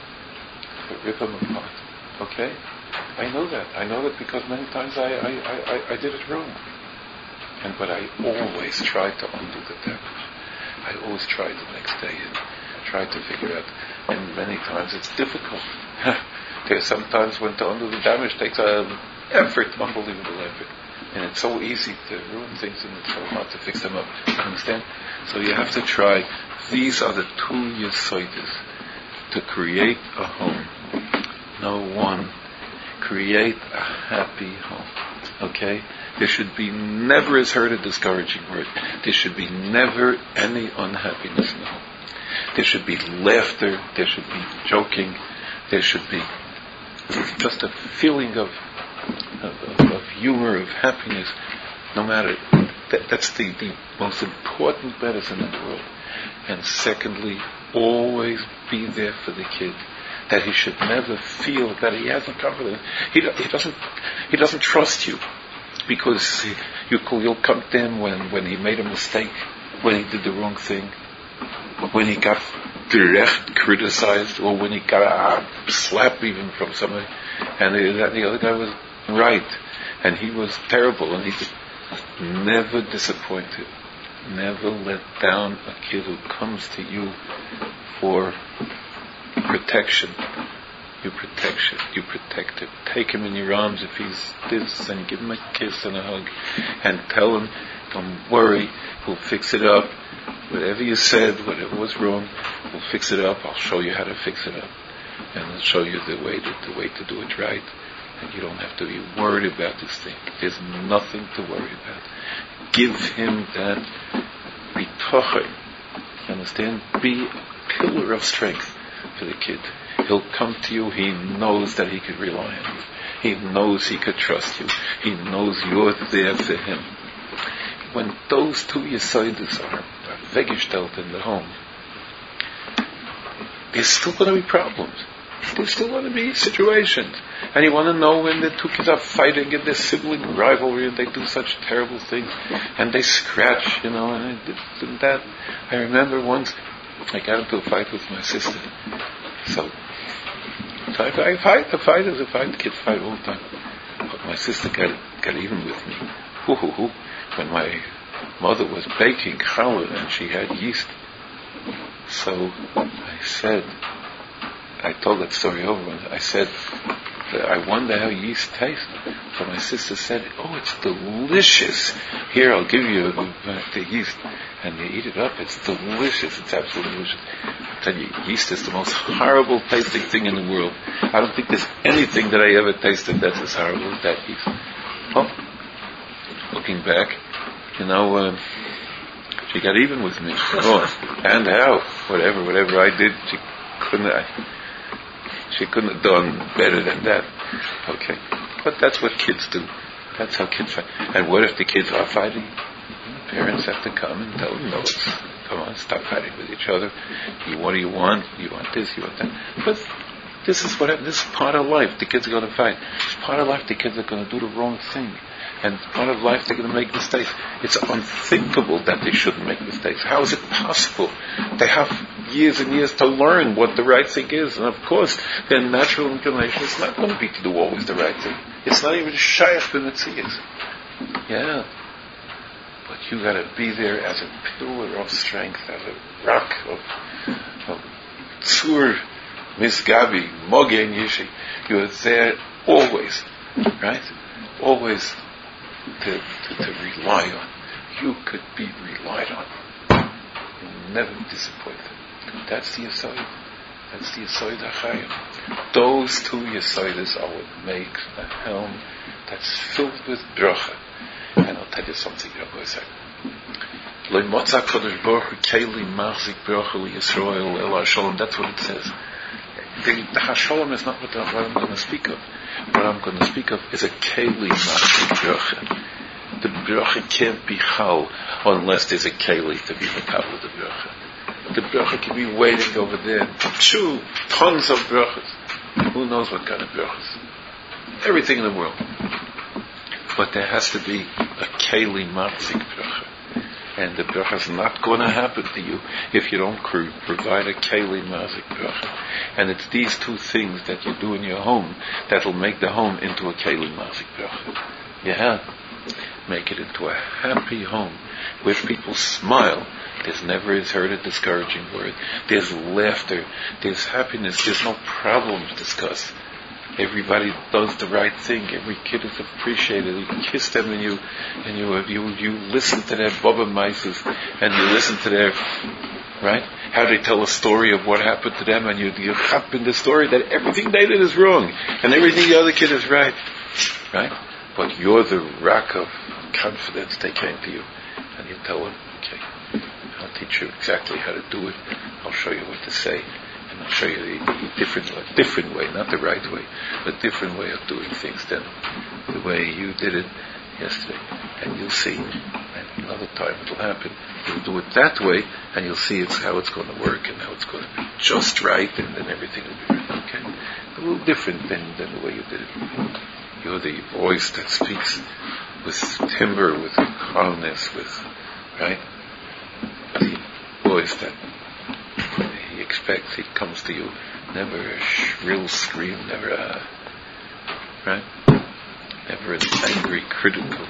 Speaker 1: rip him apart. Okay? I know that. I know that because many times I I, I, I did it wrong. And but I always tried to undo the damage. I always tried the next day and tried to figure out. And many times it's difficult. There's sometimes when to undo the damage takes um, effort, unbelievable effort. And it's so easy to ruin things and it's so hard to fix them up. You understand? So you have to try. These are the two yesoides to create a home. No one. Create a happy home. Okay? There should be never, as heard, a discouraging word. There should be never any unhappiness in the home. There should be laughter. There should be joking. There should be just a feeling of of, of, of humor, of happiness. No matter that, that's the, the most important medicine in the world. And secondly, always be there for the kid. That he should never feel that he hasn't confidence. He, he doesn't. He doesn't trust you. Because he, you, you'll come to him when, when he made a mistake, when he did the wrong thing, when he got direct criticized, or when he got a slap even from somebody, and the, the other guy was right, and he was terrible, and he did, never disappointed, never let down a kid who comes to you for protection. You protection, you protect him. Take him in your arms if he's this, and give him a kiss and a hug, and tell him, don't worry, we'll fix it up. Whatever you said, whatever was wrong, we'll fix it up. I'll show you how to fix it up, and I'll show you the way to the way to do it right. And you don't have to be worried about this thing. There's nothing to worry about. Give him that bitochen. You understand? Be a pillar of strength for the kid. He'll come to you, he knows that he could rely on you. He knows he could trust you. He knows you're there for him. When those two yesoides are weggestellt in the home, there's still going to be problems. There's still going to be situations. And you want to know when the two kids are fighting in their sibling rivalry and they do such terrible things and they scratch, you know, and this and that. I remember once I got into a fight with my sister. So, so I, I fight. The fight is a fight. The kids fight all the time. But my sister got got even with me. Hoo hoo hoo. When my mother was baking challah and she had yeast. So I said, I told that story over. I said, I wonder how yeast tastes. So my sister said, oh, it's delicious. Here, I'll give you the yeast. And you eat it up, it's delicious. It's absolutely delicious. I tell you, yeast is the most horrible tasting thing in the world. I don't think there's anything that I ever tasted that's as horrible as that yeast. Well, looking back, you know, uh, she got even with me. Oh, and how? Whatever, whatever I did, she couldn't. I, she couldn't have done better than that. Okay, but that's what kids do. That's how kids fight. And what if the kids are fighting? Parents have to come and tell them, no, it's, come on, stop fighting with each other. You, what do you want? You want this, you want that. But this is what happens. This is part of life. The kids are going to fight. It's part of life. The kids are going to do the wrong thing. And part of life, they're going to make mistakes. It's unthinkable that they shouldn't make mistakes. How is it possible? They have years and years to learn what the right thing is. And of course, their natural inclination is not going to be to do always the right thing. It's not even shaykh the Metzias. Yeah. But you got to be there as a pillar of strength, as a rock of, of tzur, misgabi, mogen yishi. You are there always, right? Always to, to, to rely on. You could be relied on. You'll never be disappointed. That's the Yesod. That's the Yesod HaChayim. Those two Yesodas are what makes a helm that's filled with bracha. And I'll tell you something, Rabbi Isaac. Lo motza kodesh baruch hu keli machzik bracha li Yisrael el HaShalom. That's what it says. The, the HaShalom is not what I'm going to speak of. What I'm going to speak of is a keli machzik bracha. The bracha can't be chal unless there's a keli to be the kabel of the bracha. The bracha can be waiting over there. Two tons of brachas. Who knows what kind of brachas? Everything in the world. But there has to be a keli matzik bracha. And the bracha is not going to happen to you if you don't provide a keli matzik bracha. And it's these two things that you do in your home that will make the home into a keli matzik bracha. Yeah. Make it into a happy home where people smile. There's never is heard a discouraging word. There's laughter. There's happiness. There's no problems discussed. Everybody does the right thing. Every kid is appreciated. You kiss them and you and you you you listen to their baba maises and you listen to their right how they tell a story of what happened to them and you you hop in the story that everything they did is wrong and everything the other kid is right, right? But you're the rock of confidence. They came to you and you tell them, okay, I'll teach you exactly how to do it. I'll show you what to say. And I'll show you the different, a different way, not the right way, a different way of doing things than the way you did it yesterday. And you'll see, and another time it'll happen. You'll do it that way, and you'll see it's how it's going to work and how it's going to be just right, and then everything will be right. Okay, a little different than than the way you did it. You're the voice that speaks with timbre, with calmness, with right. The voice that he expects, he comes to you, never a shrill scream, never a, right? Never an angry, critical.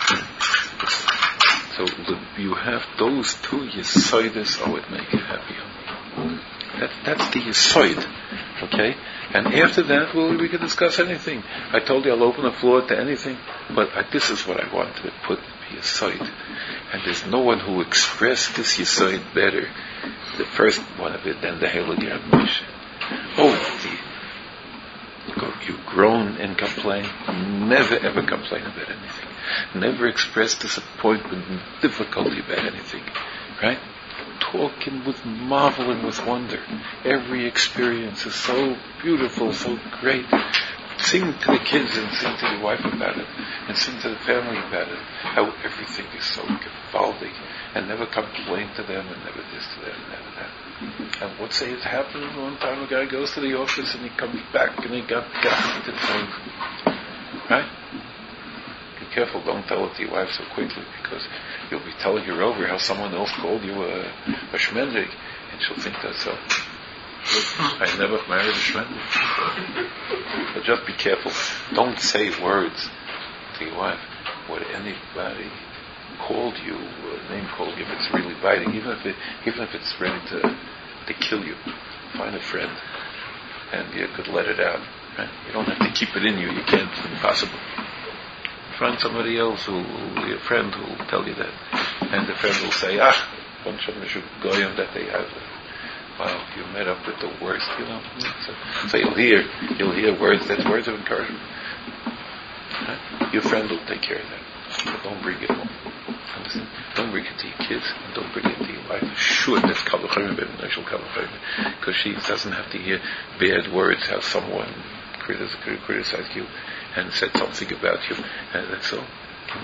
Speaker 1: So you have those two Yesoides, oh, it make you happy. That, that's the Yesoid, okay? And after that, well, we can discuss anything. I told you I'll open the floor to anything, but I, this is what I wanted to put Yesoid. And there's no one who expressed this Yesoid better, the first one of it, than the Heilige Moshe. Oh, the, you groan and complain, never ever complain about anything. Never express disappointment and difficulty about anything, right? Talking with marvel and with wonder. Every experience is so beautiful, so great. Sing to the kids and sing to your wife about it, and sing to the family about it. How everything is so gewaldig, and never complain to them, and never this to them, and never that. And what say has happened one time? A guy goes to the office and he comes back and he got got it phone, right? Be careful, don't tell it to your wife so quickly, because you'll be telling her over how someone else called you a, a shmendig, and she'll think that's so. I never married a shmender. But just be careful. Don't say words to your wife. Would anybody called you, a name called you, if it's really biting, even if it, even if it's ready to to kill you, find a friend, and you could let it out. Right? You don't have to keep it in you. You can't. It's impossible. Find somebody else who will be a friend who will tell you that, and the friend will say, ah, bunch of goyim that they have. Wow, you met up with the worst, you know. So, so you'll hear, you'll hear words. That's words of encouragement. Right? Your friend will take care of that. But don't bring it home. Understand? Don't bring it to your kids, and don't bring it to your wife. Sure, that's kalachayim, but initial kalachayim, because she doesn't have to hear bad words. How someone criticized, criticized you and said something about you, and that's all.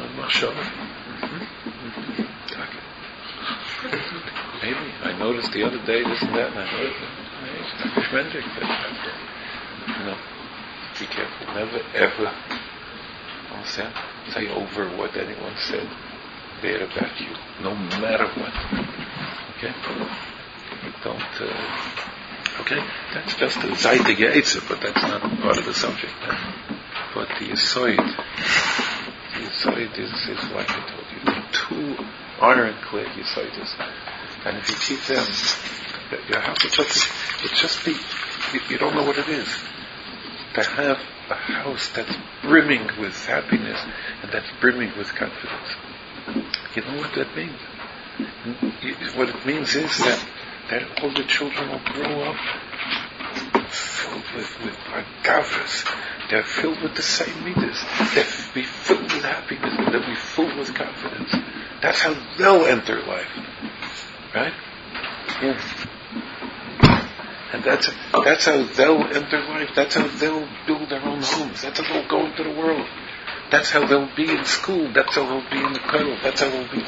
Speaker 1: Maybe I noticed the other day this and that, and I noticed that. No, be careful. Never ever, understand, say over what anyone said bad about you, no matter what. Okay, don't. Uh, okay, that's just a zaytig yetzer, but that's not part of the subject. But the yisoid, the yisoid is, is like I told you, the two ironclad yisoids. And if you keep them, your house, it's just, it's just the, you, you don't know what it is. To have a house that's brimming with happiness and that's brimming with confidence. You know what that means? You, what it means is that, that all the children will grow up filled with, with agavas. They're filled with the same midas. They'll be filled with happiness and they'll be filled with confidence. That's how they'll enter life. Right? Yes. And that's that's how they'll enter life. That's how they'll build their own homes. That's how they'll go into the world. That's how they'll be in school. That's how they'll be in the kollel. That's how they'll be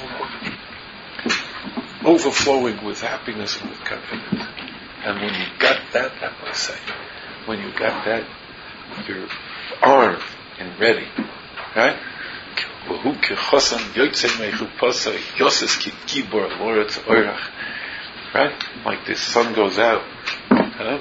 Speaker 1: overflowing with happiness and with confidence. And when you got that, that I say, when you got that, you're armed and ready. Right? Right? Like the sun goes out. Huh?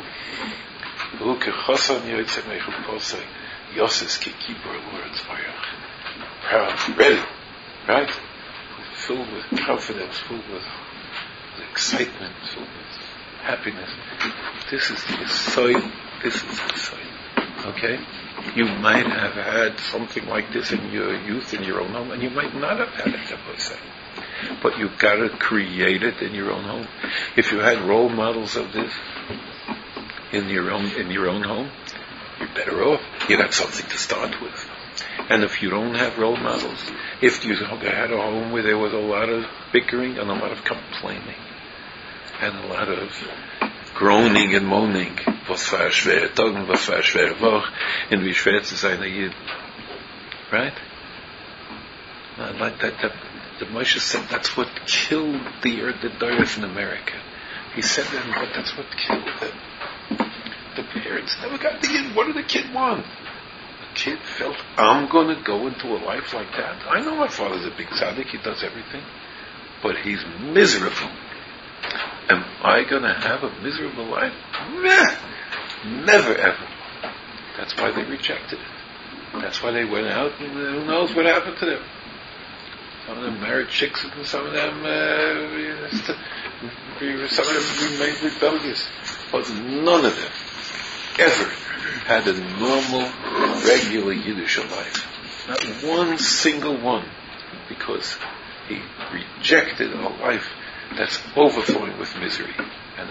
Speaker 1: Proud, ready. Right? Filled with confidence, filled with excitement, filled with happiness. This is the soil. This is the soil. Okay? You might have had something like this in your youth, in your own home, and you might not have had it, I say. But you've got to create it in your own home. If you had role models of this in your own in your own home, you're better off. You got something to start with. And if you don't have role models, if you had a home where there was a lot of bickering and a lot of complaining and a lot of groaning and moaning, was war schwer Tag und was war schwer Woche, and wie schwer zu sein Jid. Right? I like that, that the Moshe said that's what killed the the Doris in America. He said that, but that's what killed them. The parents never got the Yid. What did the kid want? The kid felt, I'm going to go into a life like that. I know my father's a big tzaddik, he does everything, but he's miserable. Am I going to have a miserable life? Nah, never ever. That's why they rejected it. That's why they went out and who knows what happened to them. Some of them married chicks and some of them uh, some of them remained rebellious. But none of them ever had a normal, regular Yiddish life. Not one single one. Because he rejected a life that's overflowing with misery and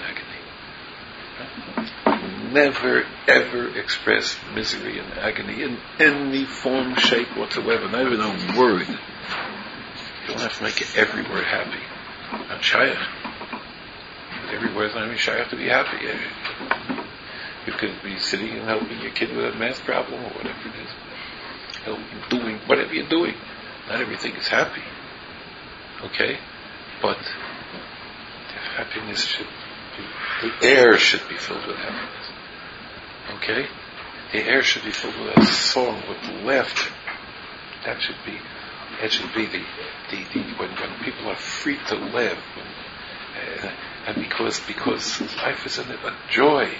Speaker 1: agony. Never, ever express misery and agony in any form, shape whatsoever, not even a word. You don't have to make every word happy. Not shayach. Every word is not even shayach to be happy. You could be sitting and helping your kid with a math problem or whatever it is. Helping, doing, whatever you're doing. Not everything is happy. Okay? But happiness should be, the air should be filled with happiness. Okay? The air should be filled with a song, with laughter. That should be, that should be the, the, the when, when people are free to laugh, when, uh, and because because life is a, a joy.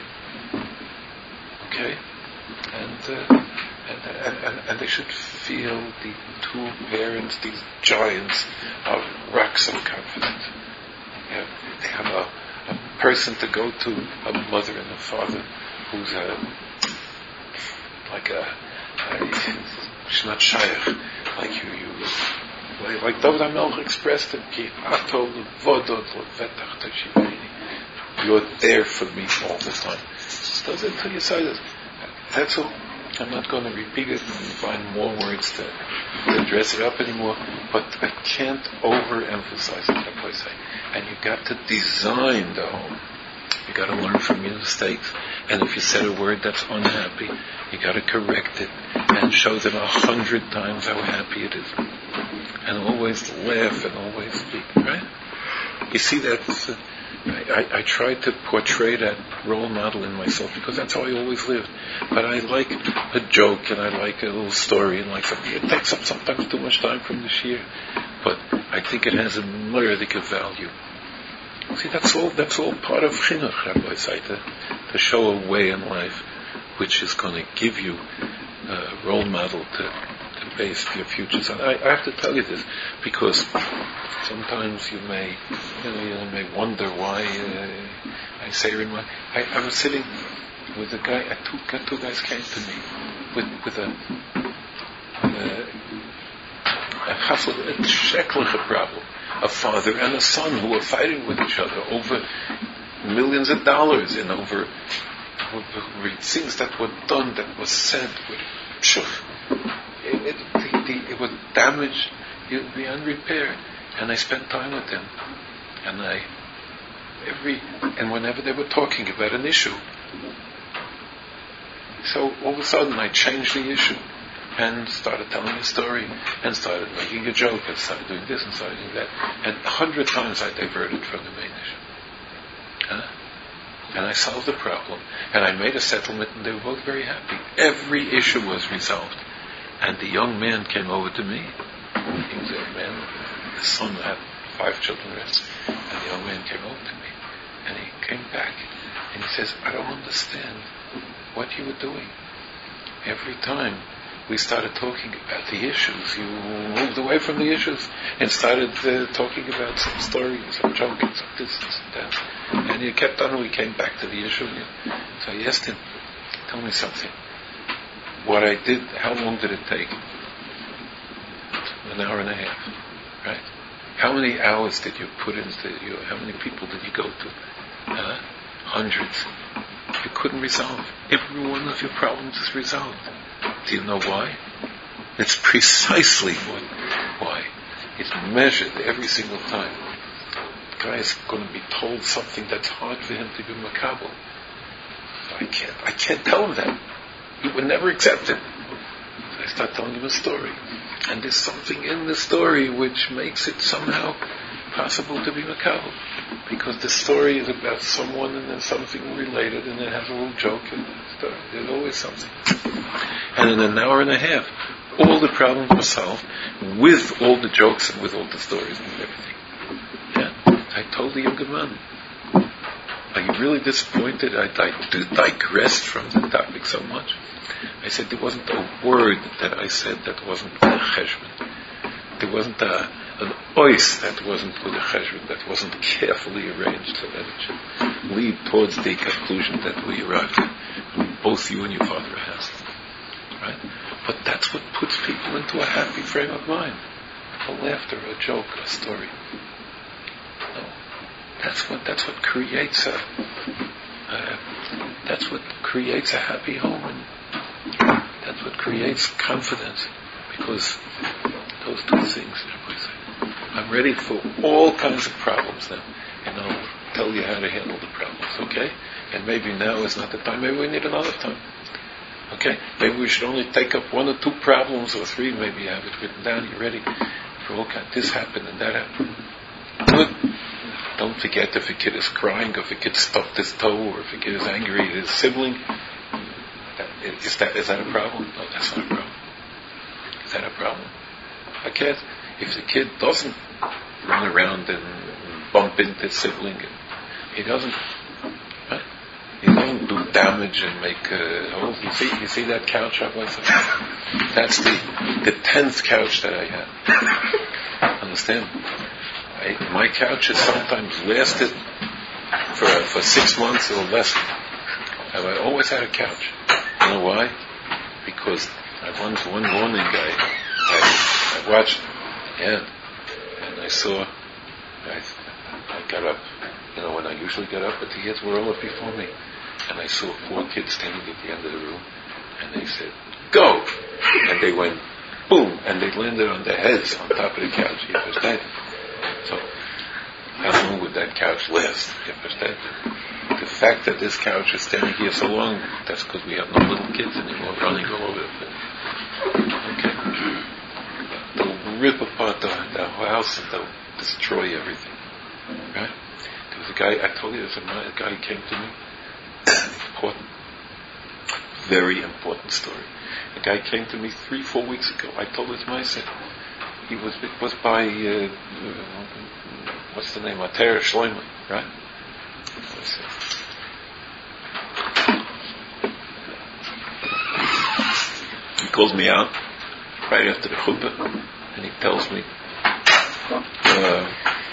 Speaker 1: Okay, and, uh, and, and and and they should feel the two parents, these giants, of rocks of confidence. They have, they have a, a person to go to, a mother and a father, who's a like a, a she's not shaykh, like you you. Like, like David HaMelech expressed it, Ki ato levodod levetach tashiveni. You're there for me all the time. Just does it until you say this. That's all. I'm not going to repeat it and find more words to, to dress it up anymore, but I can't overemphasize it, like I say. And you got to design the home. You got to learn from your mistakes. And if you said a word that's unhappy, you got to correct it and show them a hundred times how happy it is. And always laugh and always speak, right? You see that? Uh, I, I, I try to portray that role model in myself because that's how I always lived. But I like a joke and I like a little story and like something. It takes up sometimes too much time from the shir, but I think it has a meridic value. See, that's all. That's all part of chinuch, Rabbi say, to, to show a way in life which is going to give you a role model to, to base your futures on. I, I have to tell you this because sometimes you may, you know, you may wonder why uh, I say in my. I, I was sitting with a guy. Uh, two, two guys came to me with with a a, a, hassle, a shekliche problem. A father and a son who were fighting with each other over millions of dollars and over, over things that were done, that were said. With, it, it, the, the, it would damage, it would be unrepaired. And I spent time with them. And I, every, and whenever they were talking about an issue, so all of a sudden I changed the issue. And started telling a story, and started making a joke, and started doing this, and started doing that. And a hundred times I diverted from the main issue. Huh? And I solved the problem, and I made a settlement, and they were both very happy. Every issue was resolved. And the young man came over to me. He was a man, his son had five children, and the young man came over to me. And he came back, and he says, I don't understand what you were doing. Every time we started talking about the issues, you moved away from the issues and started uh, talking about some story, some joke, and some this, this, and that. And you kept on, and we came back to the issue. So I asked him, tell me something. What I did, how long did it take? An hour and a half, right? How many hours did you put into you? How many people did you go to? Uh, hundreds. You couldn't resolve. Every one of your problems is resolved. Do you know why? It's precisely what, why. It's measured every single time. The guy is going to be told something that's hard for him to be makabel. I can't, I can't tell him that. He would never accept it. So I start telling him a story. And there's something in the story which makes it somehow possible to be makabel. Because the story is about someone and then something related and it has a little joke in the story. There's always something. And in an hour and a half, all the problems were solved with all the jokes and with all the stories and everything. Yeah. I told the younger man, are you really disappointed I, I digressed from the topic so much? I said there wasn't a word that I said that wasn't with a cheshbon. There wasn't a, an ois that wasn't with a cheshbon, that wasn't carefully arranged so that it should lead towards the conclusion that we arrived at. Both you and your father has. Right? But that's what puts people into a happy frame of mind. A laughter, a joke, a story. No. That's what that's what creates a uh, that's what creates a happy home, and that's what creates confidence, because those two things. I'm ready for all kinds of problems now, and I'll tell you how to handle the problems, okay? And maybe now is not the time. Maybe we need another time. Okay? Maybe we should only take up one or two problems or three. Maybe you have it written down. You're ready for all kinds. This happened and that happened. Good. Don't forget if a kid is crying, or if a kid stubbed his toe, or if a kid is angry at his sibling. That, is that is that a problem? No, that's not a problem. Is that a problem? A kid, if the kid doesn't run around and bump into his sibling and He doesn't. Right? He doesn't do damage and make uh, holes. You see, you see that couch up like that? That's the the tenth couch that I have. Understand? I, my couch has sometimes lasted for for six months or less. And I always had a couch. You know why? Because I once one morning I I, I watched, yeah, and I saw. I, I got up. You know, when I usually get up, but the kids were all up before me. And I saw four kids standing at the end of the room, and they said, "Go!" And they went, boom, and they landed on their heads on top of the couch. You understand? So, how long would that couch last? You understand? The fact that this couch is standing here so long, that's because we have no little kids anymore running all over the place. Okay? They'll rip apart the, the house and they'll destroy everything. Right? There was a guy, I told you, there was a, a guy who came to me. Important, very important story. A guy came to me three, four weeks ago. I told it to myself. He was it was by uh, what's the name? Atera Shloimeh, right? He calls me out right after the chuppah, and he tells me uh,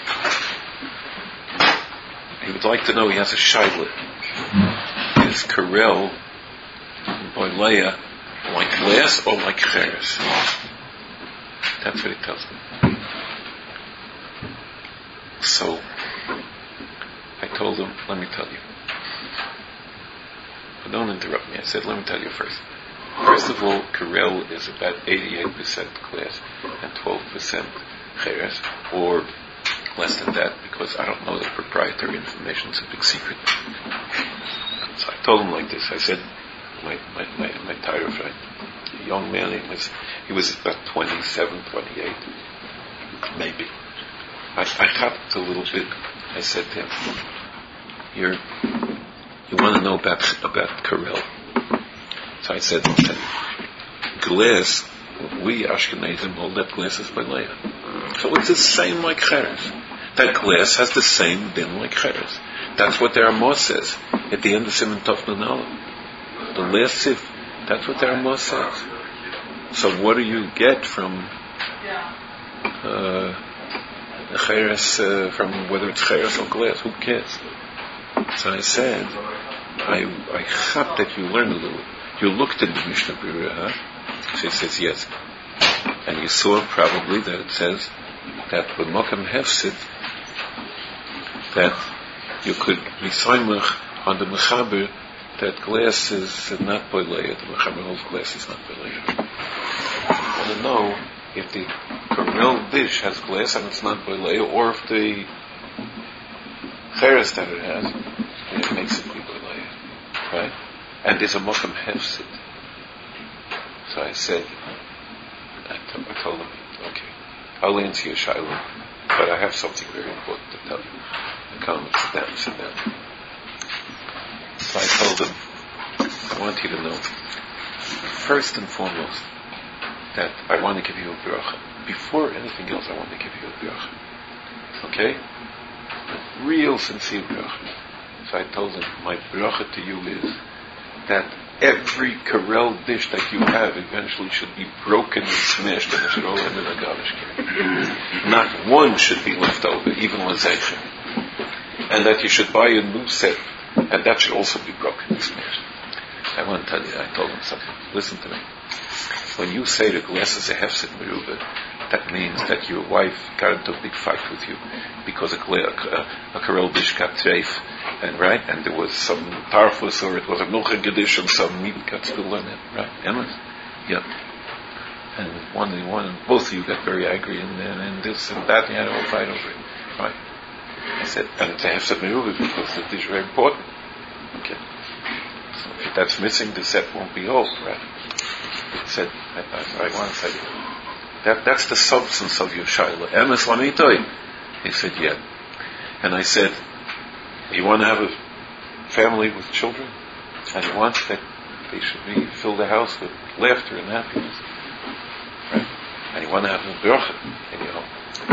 Speaker 1: he would like to know. He has a shaila. Is Karel or Leah like glass or like cheres? That's what he tells me. So I told him, let me tell you. But don't interrupt me. I said, let me tell you first. First of all, Karel is about eighty-eight percent glass and twelve percent cheres, or less than that, because I don't know the proprietary information. It's a big secret. So I told him like this. I said, my my my, my tire friend, a young man, he was he was about twenty-seven, twenty-eight, maybe. I I hopped a little bit. I said to him, "You're you want to know about about Karel?" So I said, "Glass. We Ashkenazim hold that glass is by Leah. So it's the same like cheres. That glass has the same din like cheres. That's what the Ramah says at the end of Siman Tov Nun Aleph. The last sif. That's what the Ramah says. So what do you get from uh, cheres, uh, from whether it's cheres or glass? Who cares? So I said, I I hope that you learned a little. You looked at the Mishnah Berurah, huh? She says yes. And you saw probably that it says that with Mokam Hefsid, that you could be Saimach on the Mechaber that glass is not by Leah. The Mechaber holds glass is not by Leah. I want to know if the Karel dish has glass and it's not by Leah, or if the Cheres that it has, it makes it be by Leah. Right? And there's a Mokam Hefsid. So I said, I, t- I told him, okay, I'll answer your shaila, but I have something very important to tell you. Come, sit down, sit down. So I told him, I want you to know, first and foremost, that I want to give you a bracha. Before anything else, I want to give you a bracha. Okay? A real sincere bracha. So I told him, my bracha to you is that every Karel dish that you have eventually should be broken and smashed, and it should all end in a garbage can. Not one should be left over, even with Zeichen. And that you should buy a new set, and that should also be broken and smashed. I want to tell you, I told him something. Listen to me. When you say the glass is a hefset merubah, that means that your wife got into a big fight with you because a, a, a Karel dish got treif, and right, and there was some tarfus, or it was a milchig dish, and some meat got spilled on it, right? Emma? Yeah. And one and one, and both of you got very angry, and, and, and this and that, and you had a whole fight over it, right? I said, and it's a hefset merubah because the dish is very important. Okay. So if that's missing, the set won't be whole, right? He said, I, I, I want to tell you, that, that's the substance of your shaila. Emes lamitoi. He said, yeah. And I said, you want to have a family with children? And you want that they should be, fill the house with laughter and happiness. Right? And you want to have a bracha in your home. So I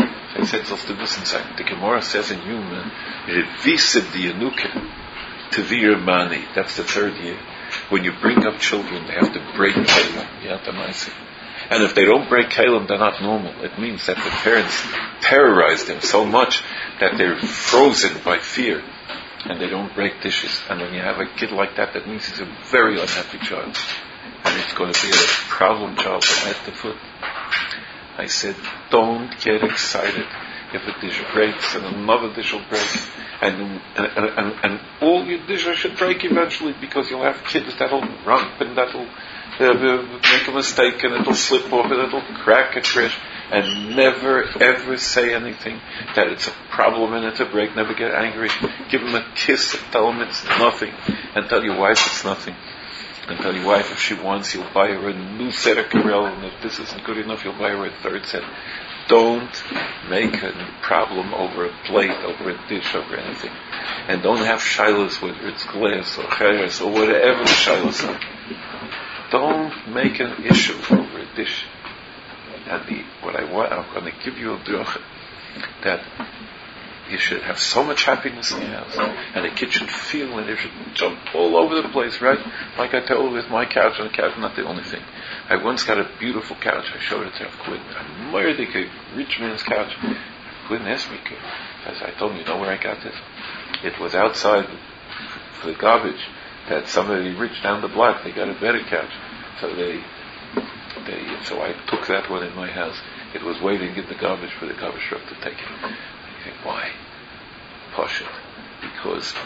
Speaker 1: said sollst du wissen sagen. The Gemara says in Yuma, Revisid the Yanuka, Tavir Mani. That's the third year. When you bring up children, they have to break Kalim. And if they don't break Kalim, they're not normal. It means that the parents terrorize them so much that they're frozen by fear. And they don't break dishes. And when you have a kid like that, that means he's a very unhappy child. And it's going to be a problem child from head to foot. I said, don't get excited if a dish breaks and another dish will break. And, and, and, and all your dishes should break eventually, because you'll have kids that'll rump and that'll uh, make a mistake and it'll slip off and it'll crack and crash. And never ever say anything that it's a problem and it's a break. Never get angry. Give them a kiss and tell them it's nothing. And tell your wife it's nothing. And tell your wife if she wants, you'll buy her a new set of Corel. And if this isn't good enough, you'll buy her a third set. Don't make a problem over a plate, over a dish, over anything. And don't have shilas, whether it's glass or cheres or whatever the shilas are. Don't make an issue over a dish. And the, what I want, I'm going to give you a druch, that you should have so much happiness in your house, and the kid should feel, and they should jump all over the place, right? Like I told you with my couch, and the couch is not the only thing. I once got a beautiful couch. I showed it to Quinn. I'm married to a rich man's couch. Quinn asked me, as I told him, you know where I got this? It was outside for the garbage that somebody rich down the block, they got a better couch. So they They, so I took that one in my house. It was waiting in the garbage for the garbage truck to take it. I think, why? Push it. Because,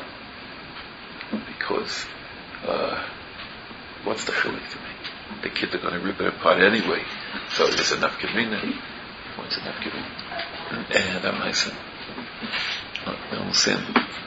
Speaker 1: because, uh, what's the chilek to me? The kids are going to rip it apart anyway. So there's enough community. What's enough community? And I'm like, so, no sin.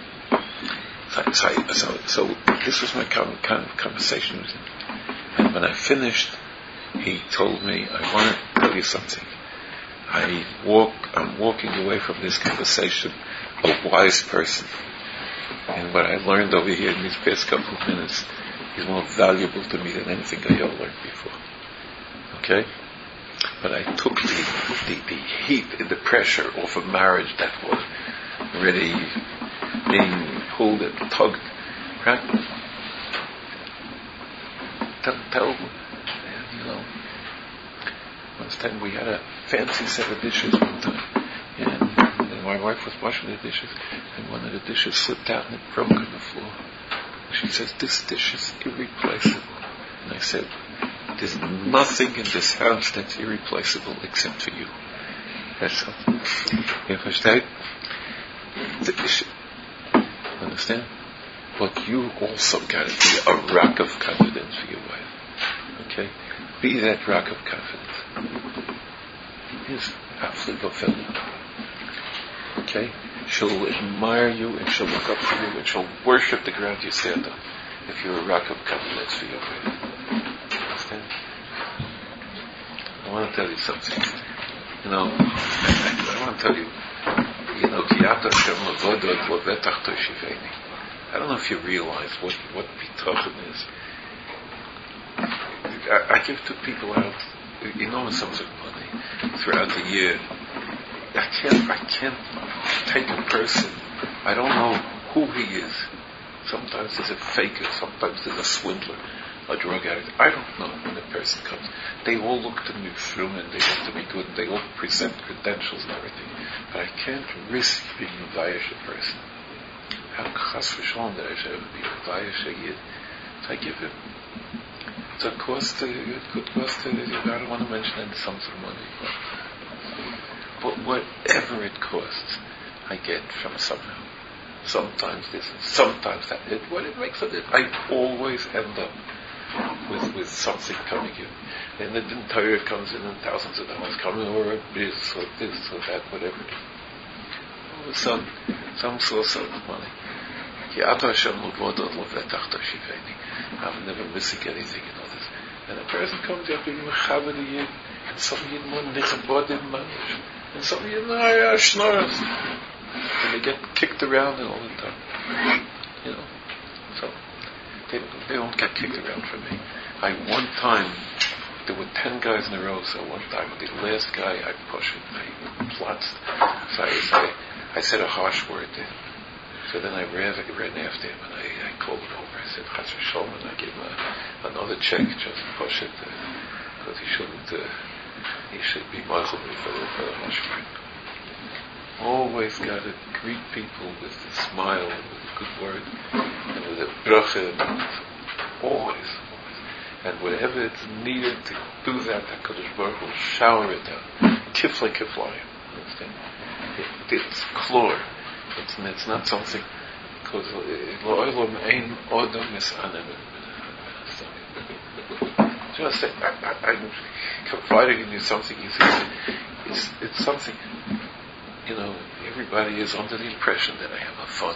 Speaker 1: So, so, so, so this was my kind of conversation with him. And when I finished, he told me, I want to tell you something. I walk, I'm walking away from this conversation a wise person. And what I learned over here in these past couple of minutes is more valuable to me than anything I ever learned before. Okay? But I took the, the, the heat and the pressure off a marriage that was already being pulled and tugged. Right? Tell, tell you know, once time we had a fancy set of dishes one time, and, and my wife was washing the dishes, and one of the dishes slipped out and it broke on the floor. She says, this dish is irreplaceable. And I said, there's nothing in this house that's irreplaceable except for you. That's all. You understand? Understand? But you also got to be a rock of confidence for your wife. Okay? Be that rock of confidence. Yes, absolutely. Okay? She'll admire you and she'll look up to you and she'll worship the ground you stand on if you're a rock of confidence for your wife. Understand? I want to tell you something. You know, I, I, I want to tell you, you know, I don't know if you realize what, what bitachon is. I, I give to people out enormous sums of money throughout the year. I can't, I can't take a person. I don't know who he is. Sometimes there's a faker, sometimes there's a swindler, a drug addict. I don't know when a person comes. They all look to me through and they look to be good and they all present credentials and everything. But I can't risk being a vayish person. How chas v'shalom that I should ever be a vayish yid. So I give him. It's a cost, it could cost, I don't want to mention any sums of money. But, but whatever it costs, I get from somehow. Sometimes this, sometimes that. It, what it makes of it, I always end up with with something coming in. And the entire comes in and thousands of dollars coming, or this, or this, or that, whatever it is. All of a sudden, some source of money. I'm never missing anything in others. And a person comes up to you, and some yid man, there's a body man, and some yid man, schnorres. And they get kicked around and all the time. You know? So, they, they don't get kicked around from me. I one time there were ten guys in a row, so one time the last guy I pushed it, I plotzed. So I, I, I said a harsh word there. So then I ran, I ran after him and I, I called him over. I said, Chas v'sholom, and I gave him a, another check, just push it, because uh, he shouldn't, uh, he should be mindful for the, for the harsh word. Always got to greet people with a smile, and with a good word, and with a bracha, always, always. And whatever it's needed to do that, HaKadosh Baruch will shower it down. Kiflay kiflayim. Understand? It, it's chlor. It's, it's not something, because lo'olam ein odom misanem. Just say, I, I, I'm confiding in you something, you see, it's, it's something, you know, everybody is under the impression that I have a fund.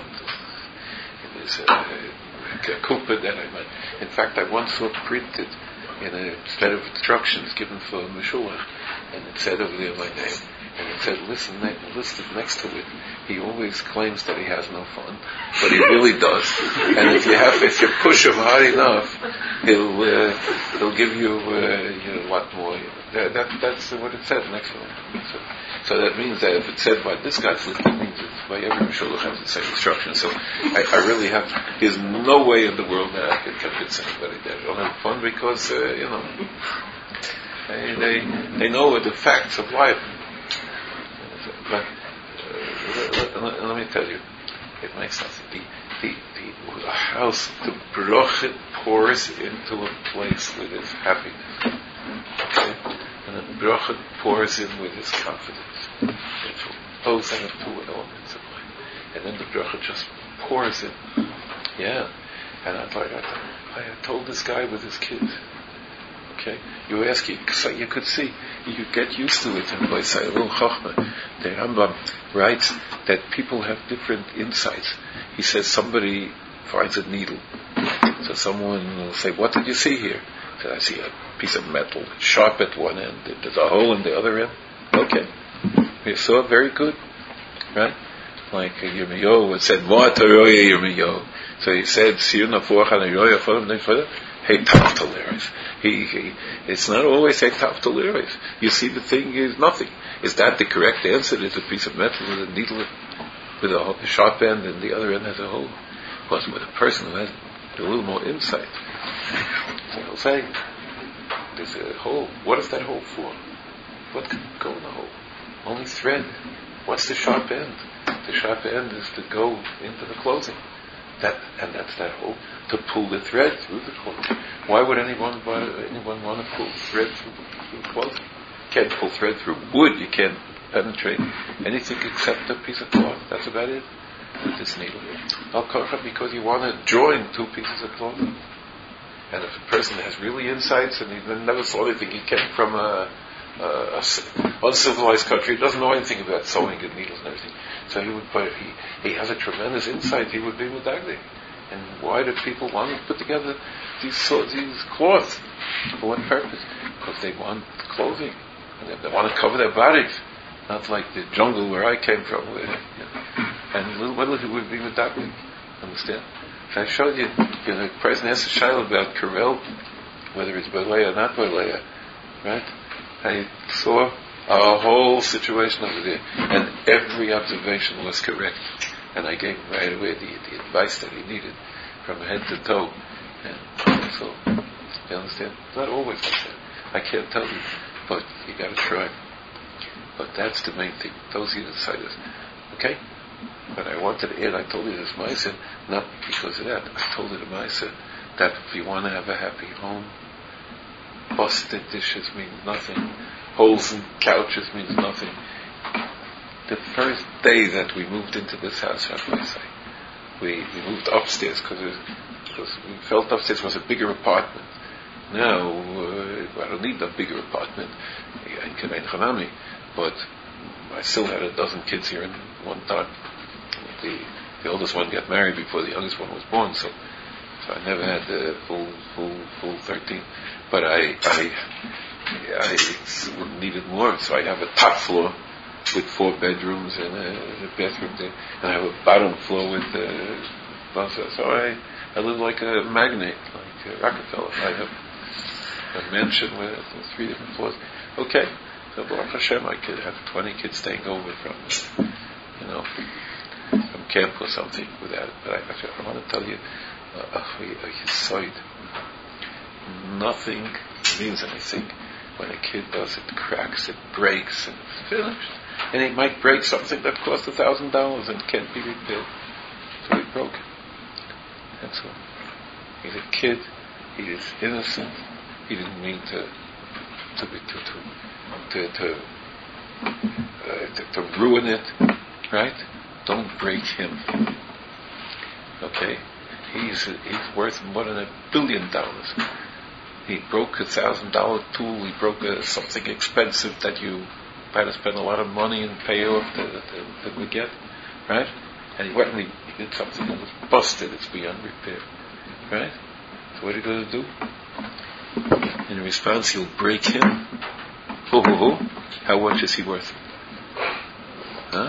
Speaker 1: It is a, a kupa that I might. In fact, I once saw printed in a set of instructions given for Meshuach, and it said over there my name, and it said, listen, listed next to it, he always claims that he has no fun, but he really does. And if you have, if you push him hard enough, he'll uh, he'll give you, uh, you know, a lot more. That, that that's what it said next to him. So, so that means that if it's said by this guy's list, it means it's by every Meshulach has the same instruction. So I, I really have, there's no way in the world that I can convince anybody that I don't have fun, because, uh, you know, they, they they know the facts of life. But uh, let, let me tell you, it makes sense. The, the, the, the house, the bracha pours into a place with its happiness. Okay? And the bracha pours in with its confidence. Both have two elements of life. And then the bracha just pours in. Yeah. And I like I, I told this guy with his kids. Okay, you ask, you, so you could see, you could get used to it. And by say, oh, Chachma, the Rambam writes that people have different insights. He says somebody finds a needle, so someone will say, "What did you see here?" So I see a piece of metal, sharp at one end. There's a hole in the other end. Okay, you saw it, very good, right? Like Yirmiyahu would said, "What Taroya Yirmiyahu?" So he said, "Sirna forcha neroya for them." Hey, taftoleris. He, he, it's not always hey, taftoleris. You see, the thing is nothing. Is that the correct answer? There's a piece of metal with a needle with a sharp end, and the other end has a hole. Because with a person who has a little more insight, so he'll say, there's a hole. What is that hole for? What could go in the hole? Only thread. What's the sharp end? The sharp end is to go into the clothing. That, and that's that hole, to pull the thread through the clothing. Why would anyone anyone want to pull thread through, through clothing? You can't pull thread through wood. You can't penetrate anything except a piece of cloth. That's about it with this needle. Because you want to join two pieces of clothing. And if a person has really insights and he never saw anything, he came from a, a, a uncivilized country, he doesn't know anything about sewing and needles and everything. So he would, put, he, he has a tremendous insight. He would be medagdig. And why do people want to put together these so, these cloths? For what purpose? Because they want clothing, and they, they want to cover their bodies. Not like the jungle where I came from, where, you know, and little little he would be medagdig. Understand? So I showed you, you know, the person has a shaila about Karel, whether it's Balea or not Balea, right? I saw a whole situation over there, and every observation was correct, and I gave him right away the, the advice that he needed from head to toe. And so, you understand? It's not always like that. I can't tell you, but you got to try. But that's the main thing. Those are the insiders. Okay? But I wanted to add, I told you this Maisa, not because of that. I told you the Maisa that if you want to have a happy home, busted dishes means nothing. Holes in couches means nothing. The first day that we moved into this house, how can I say, we, we moved upstairs because we felt upstairs was a bigger apartment. Now, uh, I don't need a bigger apartment in Kenein Chanami, but I still had a dozen kids here in one time. The, the oldest one got married before the youngest one was born, so so I never had the full full full thirteen. But I I I needed more, so I have a top floor with four bedrooms and a, a bathroom there, and I have a bottom floor with uh, so I I live like a magnate, like a Rockefeller. I have a mansion with three different floors. Okay, so Baruch Hashem, I could have twenty kids staying over from, you know, from camp or something without it. But I, actually, I want to tell you, uh, a side, nothing means anything when a kid does it, cracks, it breaks, and it's finished. And it might break something that cost a thousand dollars and can't be repaired. So he broke it. That's all. He's a kid. He is innocent. He didn't mean to to be to to to to, uh, to, to ruin it, right? Don't break him. Okay, he's he's worth more than a billion dollars. He broke a thousand dollar tool. He broke a, something expensive that you had to spend a lot of money and pay off to, to, to get, right? And he went and he, he did something that was busted. It's beyond repair, right? So what are you going to do? In response, you'll break him. Ho ho ho! How much is he worth? Huh?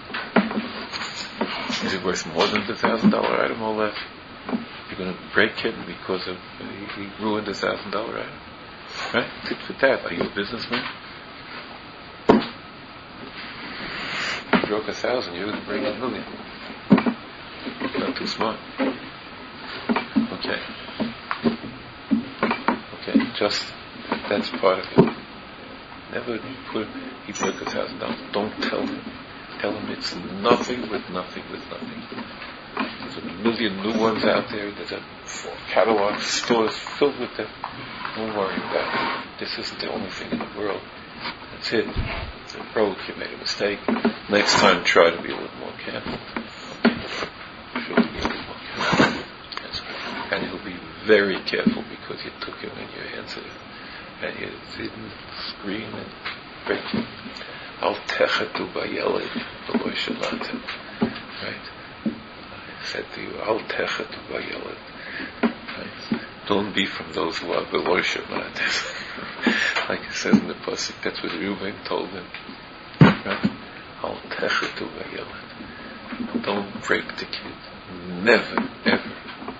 Speaker 1: Is it worth more than the thousand dollar item? All that you're going to break him because of he, he ruined a thousand dollar item, right? Tit for tat. Are you a businessman? You broke a thousand. You're going to break a million. Not too smart. Okay. Okay. Just that's part of it. Never put he broke a thousand dollars. Don't tell him. Tell him it's nothing with nothing with nothing. There's a million new ones out there. There's a catalog stores filled with them. Don't worry about it. This isn't the only thing in the world. That's it. You broke. You made a mistake. Next time, try to be a little more careful. Try to be a little more careful. That's right. And you'll be very careful because you took him in your hands and you didn't scream and break him. Al techetu b'yeled v'lo shalatem. Right? I said to you, Al techetu b'yeled. Right? Don't be from those who are v'lo shalatem. Like it says in the pasuk, that's what Reuben told him. Right? Al techetu b'yeled. Don't break the kid. Never, ever.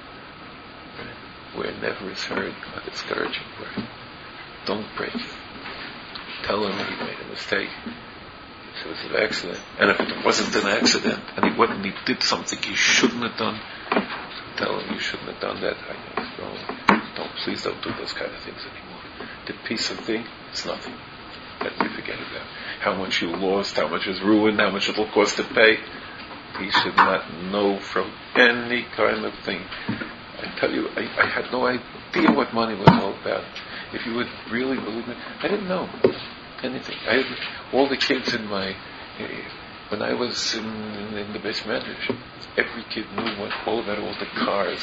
Speaker 1: Right? Where never is heard a discouraging word. Don't break it. Tell him he made a mistake. It was an accident. And if it wasn't an accident, and he went and he did something he shouldn't have done, tell him you shouldn't have done that. I know it's wrong. Don't, please don't do those kind of things anymore. The piece of thing, it's nothing. Let me forget about how much you lost, how much is ruined, how much it'll cost to pay. He should not know from any kind of thing. I tell you, I, I had no idea what money was all about. If you would really believe me, I didn't know anything. I had all the kids in my, uh, when I was in, in, in the base medrash, every kid knew what, all about all the cars.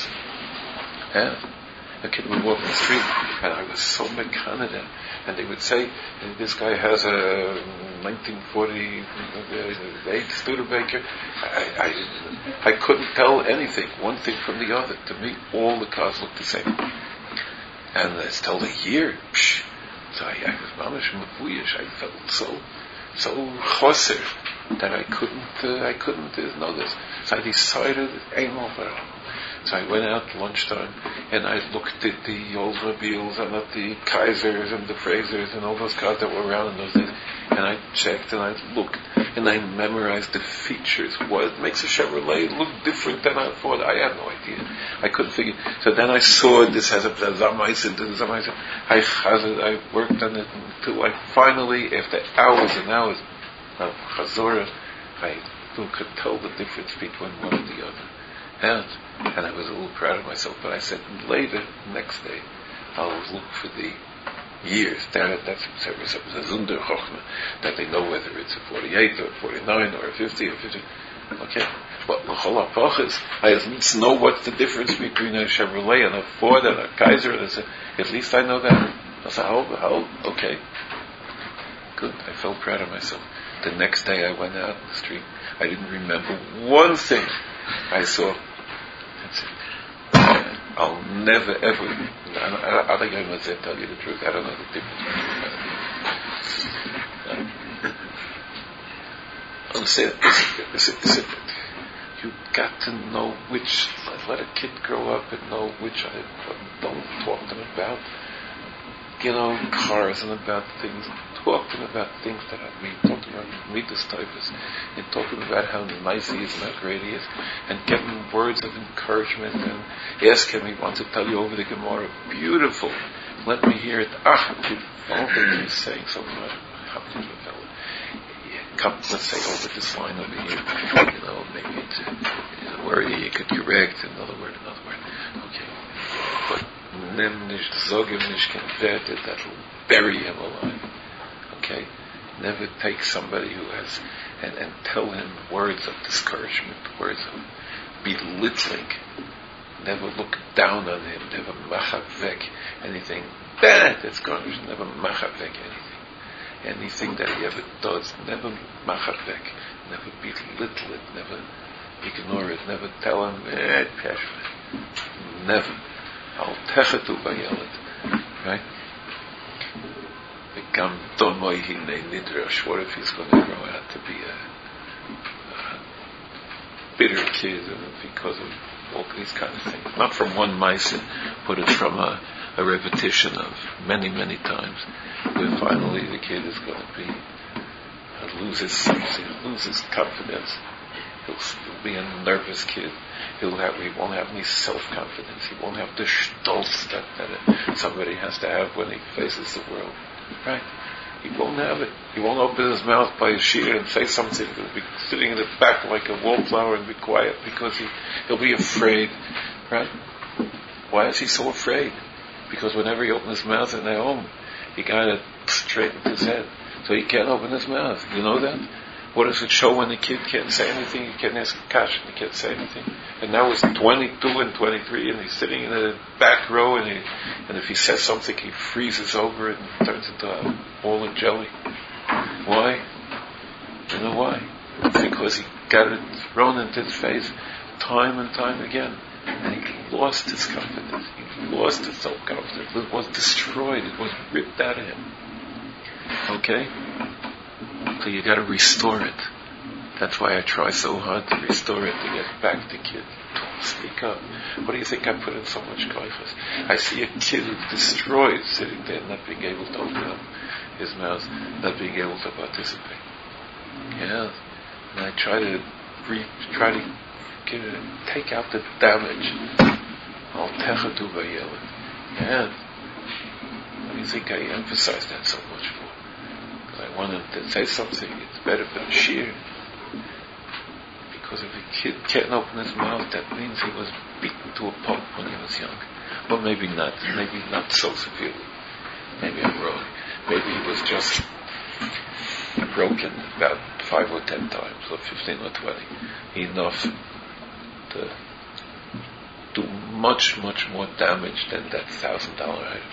Speaker 1: Yeah? A kid would walk the street, and I was so mechanical. And they would say, this guy has a nineteen forty-eight Studebaker. I, I, I couldn't tell anything, one thing from the other. To me, all the cars looked the same. And it's told a year. Psh. So I, I was mamish mavuyish. I felt so, so choser that I couldn't, uh, I couldn't uh, know this. So I decided, aim over. So I went out lunchtime and I looked at the Oldsmobiles and at the Kaisers and the Frasers and all those cars that were around in those days. And I checked and I looked and I memorized the features. What makes a Chevrolet look different than I thought? I had no idea. I couldn't figure. So then I saw this has a Zamais and this Zamais. I chazed, I worked on it until I finally, after hours and hours of Chazorah, I could tell the difference between one and the other. And, and I was a little proud of myself, but I said later, next day, I'll look for the years. That, that's a Zunder Chochmah, that they know whether it's a forty-eight or a forty-nine or a fifty or fifty. Okay. But L'chol HaPachas, I at know what's the difference between a Chevrolet and a Ford and a Kaiser. And I said, at least I know that. I said, how, how, okay. Good. I felt proud of myself. The next day I went out in the street. I didn't remember one thing I saw. That's it. I'll never ever, I, I think I must tell you the truth. I don't know the difference. I'm saying, is it, is it, you got to know which, let a kid grow up and know which I don't talk to them about. you know, cars and about things, talking about things that I mean, talking about midas types, and talking about how nice he is and how great he is, and getting words of encouragement, and ask him, he wants to tell you over the Gemara, beautiful, let me hear it. Ah, all that he's saying so much. How can you tell it? Come, let's say over this line over here, you know, maybe it's a, a word you could correct, another word, another word. Okay. But nem nicht sagen, nicht converted, that will bury him alive. Okay? Never take somebody who has, and, and tell him words of discouragement, words of belittling. Never look down on him, never machavek anything bad that's gone, never machavek anything. Anything that he ever does, never machavek, never belittle it, never ignore it, never tell him, eh, peshveh. Never. Al techetu bayelad. Right? Gam domoy hinei nidrash. What if he's going to grow out to be a, a bitter kid because of all these kind of things? Not from one ma'aser, but it's from a, a repetition of many, many times, where finally the kid is going to be uh, lose his lose his confidence. He'll, he'll be a nervous kid. He'll have, he won't have any self-confidence. He won't have the stolz that, that somebody has to have when he faces the world. Right? He won't have it. He won't open his mouth by his shear and say something. He'll be sitting in the back like a wallflower and be quiet because he, he'll be afraid. Right? Why is he so afraid? Because whenever he opens his mouth in their home, he got it straightened his head. So he can't open his mouth. You know that? What does it show when the kid can't say anything? He can't ask a question, he can't say anything. And now he's twenty-two and twenty-three and he's sitting in the back row and he, and if he says something he freezes over it and turns into a ball of jelly. Why? You know why? Because he got it thrown into his face time and time again. And he lost his confidence. He lost his self-confidence. It was destroyed. It was ripped out of him. Okay? So you got to restore it. That's why I try so hard to restore it, to get back the kid. Don't speak up. What do you think I put in so much kaifas? I see a kid who's destroyed, sitting there, not being able to open up his mouth, not being able to participate. Yeah. And I try to re, try to get it, take out the damage. Al techatu vayelad. Yeah. What do you think I emphasize that so much for? I wanted to say something, it's better for the shear. Because if a kid can't open his mouth, that means he was beaten to a pulp when he was young. Well, maybe not. Maybe not so severely. Maybe I'm wrong. Maybe he was just broken about five or ten times, or fifteen or twenty. Enough to do much, much more damage than that thousand dollar item.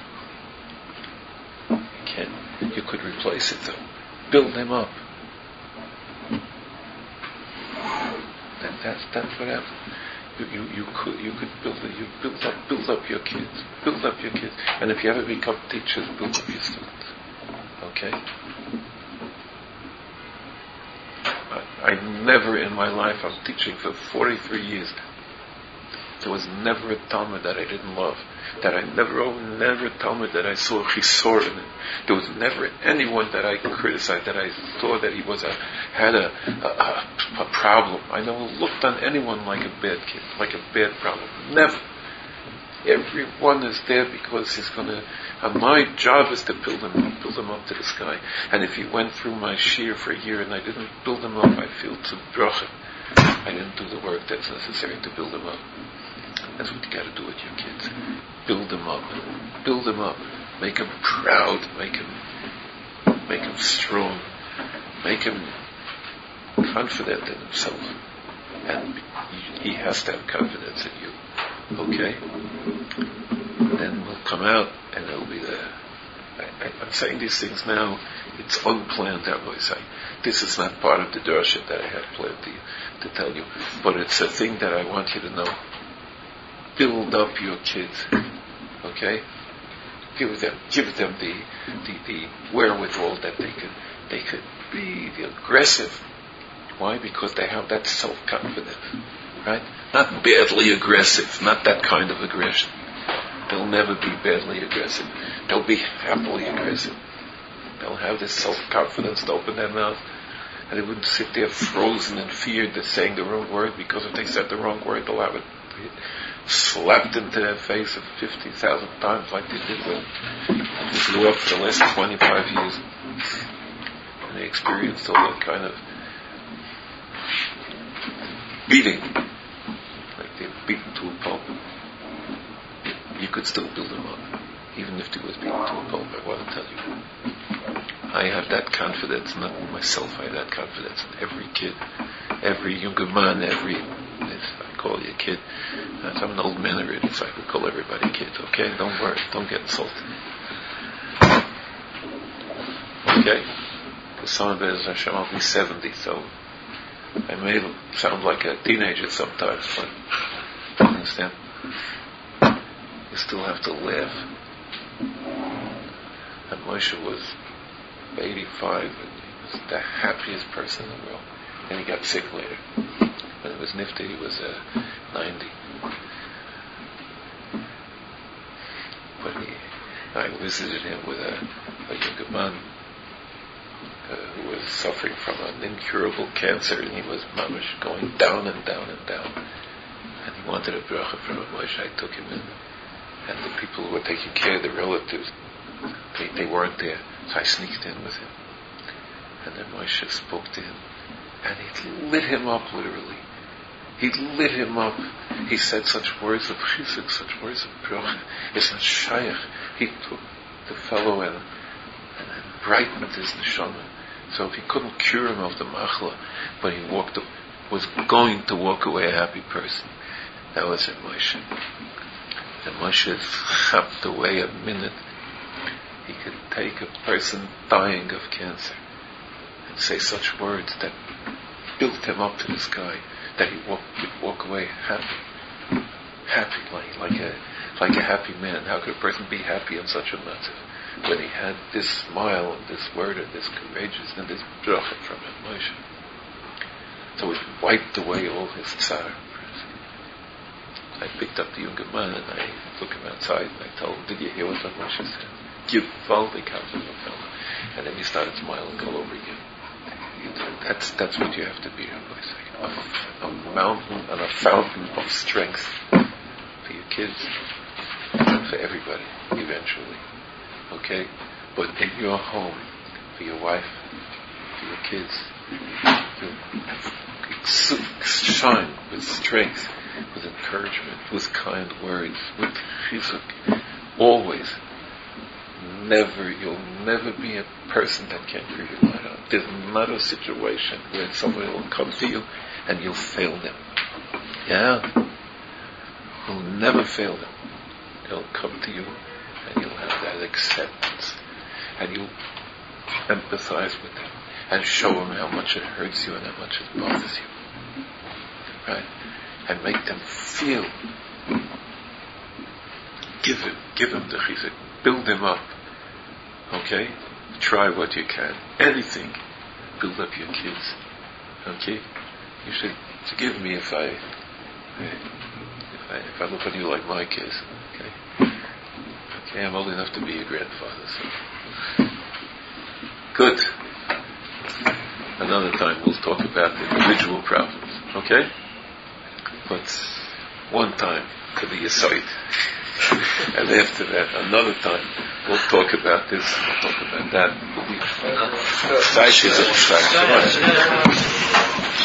Speaker 1: You can. You could replace it though. Build him up. That, that's that's what happened. You, you you could you could build it. You build up build up your kids. Build up your kids. And if you ever become teachers, build up your students. Okay. I, I never in my life. I'm teaching for forty-three years. There was never a Talmud that I didn't love. That I never, never a Talmud that I saw chisor in it. There was never anyone that I criticized, that I saw that he was a, had a, a, a problem. I never looked on anyone like a bad kid, like a bad problem. Never. Everyone is there because he's going to, and my job is to build him up, build him up to the sky. And if he went through my shear for a year and I didn't build him up, I feel too bracha. I didn't do the work that's necessary to build him up. That's what you got to do with your kids. Build them up. Build them up. Make them proud. Make them, make them strong. Make him confident in himself. And he has to have confidence in you. Okay? Then we'll come out and it'll be there. I, I, I'm saying these things now. It's unplanned, I always say. This is not part of the drasha that I had planned to, to tell you. But it's a thing that I want you to know. Build up your kids, okay? Give them, give them the, the, the wherewithal that they could, they could be aggressive. Why? Because they have that self-confidence, right? Not badly aggressive, not that kind of aggression. They'll never be badly aggressive. They'll be happily aggressive. They'll have this self-confidence to open their mouth, and they wouldn't sit there frozen in fear that saying the wrong word, because if they said the wrong word, they'll have it slapped into their face fifty thousand times like they did when they grew up for the last twenty-five years. And they experienced all that kind of beating, like they're beaten to a pulp. You could still build them up, even if they was beaten to a pulp. I want to tell you, I have that confidence, not in myself, I have that confidence in every kid, every younger man, every, I call you a kid. I'm an old man already, so I could call everybody kids, okay? Don't worry, don't get insulted. Okay? The son of Bez Hashem, I'll be seventy, so I may sound like a teenager sometimes, but you understand? You still have to laugh. And Moshe was eighty-five, and he was the happiest person in the world. And he got sick later. When it was nifty, he was uh, ninety. But he, I visited him with a, a younger man uh, who was suffering from an incurable cancer, and he was mamish going down and down and down. And he wanted a bracha from a Moshe. I took him in. And the people who were taking care of the relatives, they, they weren't there. So I sneaked in with him. And then Moshe spoke to him. And it lit him up, literally. He lit him up. He said such words of chizuk, such words of bracha. It's not shaykh. He took the fellow and, and, and brightened his neshama. So if he couldn't cure him of the machla, but he walked, was going to walk away a happy person, that was it, Moshe. And Moshe chapped away a minute. He could take a person dying of cancer and say such words that built him up to the sky, that he walk, would walk away happy, happy, like, like a like a happy man. How could a person be happy in such a matter when he had this smile and this word and this courageous and this bracha from him, Moshe? So it wiped away all his tsar. I picked up the younger man and I took him outside and I told him, "Did you hear what Moshe said? Gewaltig Hamdulillah." And then he started smiling all over again. That's that's what you have to be, a, a mountain and a fountain of strength for your kids and for everybody eventually. Okay? But in your home, for your wife, for your kids, you shine with strength, with encouragement, with kind words, with chizuk, always. Never, you'll never be a person that can't hear your light out. There's not a situation where somebody will come to you and you'll fail them. Yeah? You'll never fail them. They'll come to you and you'll have that acceptance. And you'll empathize with them and show them how much it hurts you and how much it bothers you. Right? And make them feel. Give him, give him the chizuk. Build him up. Okay? Try what you can. Anything. Build up your kids. Okay? You should forgive me if I, if I, if I look on you like my kids. Okay? Okay, I'm old enough to be a grandfather, so. Good. Another time we'll talk about individual problems. Okay? But one time to be a sight. And after that, another time, we'll talk about this, we'll talk about that. We'll be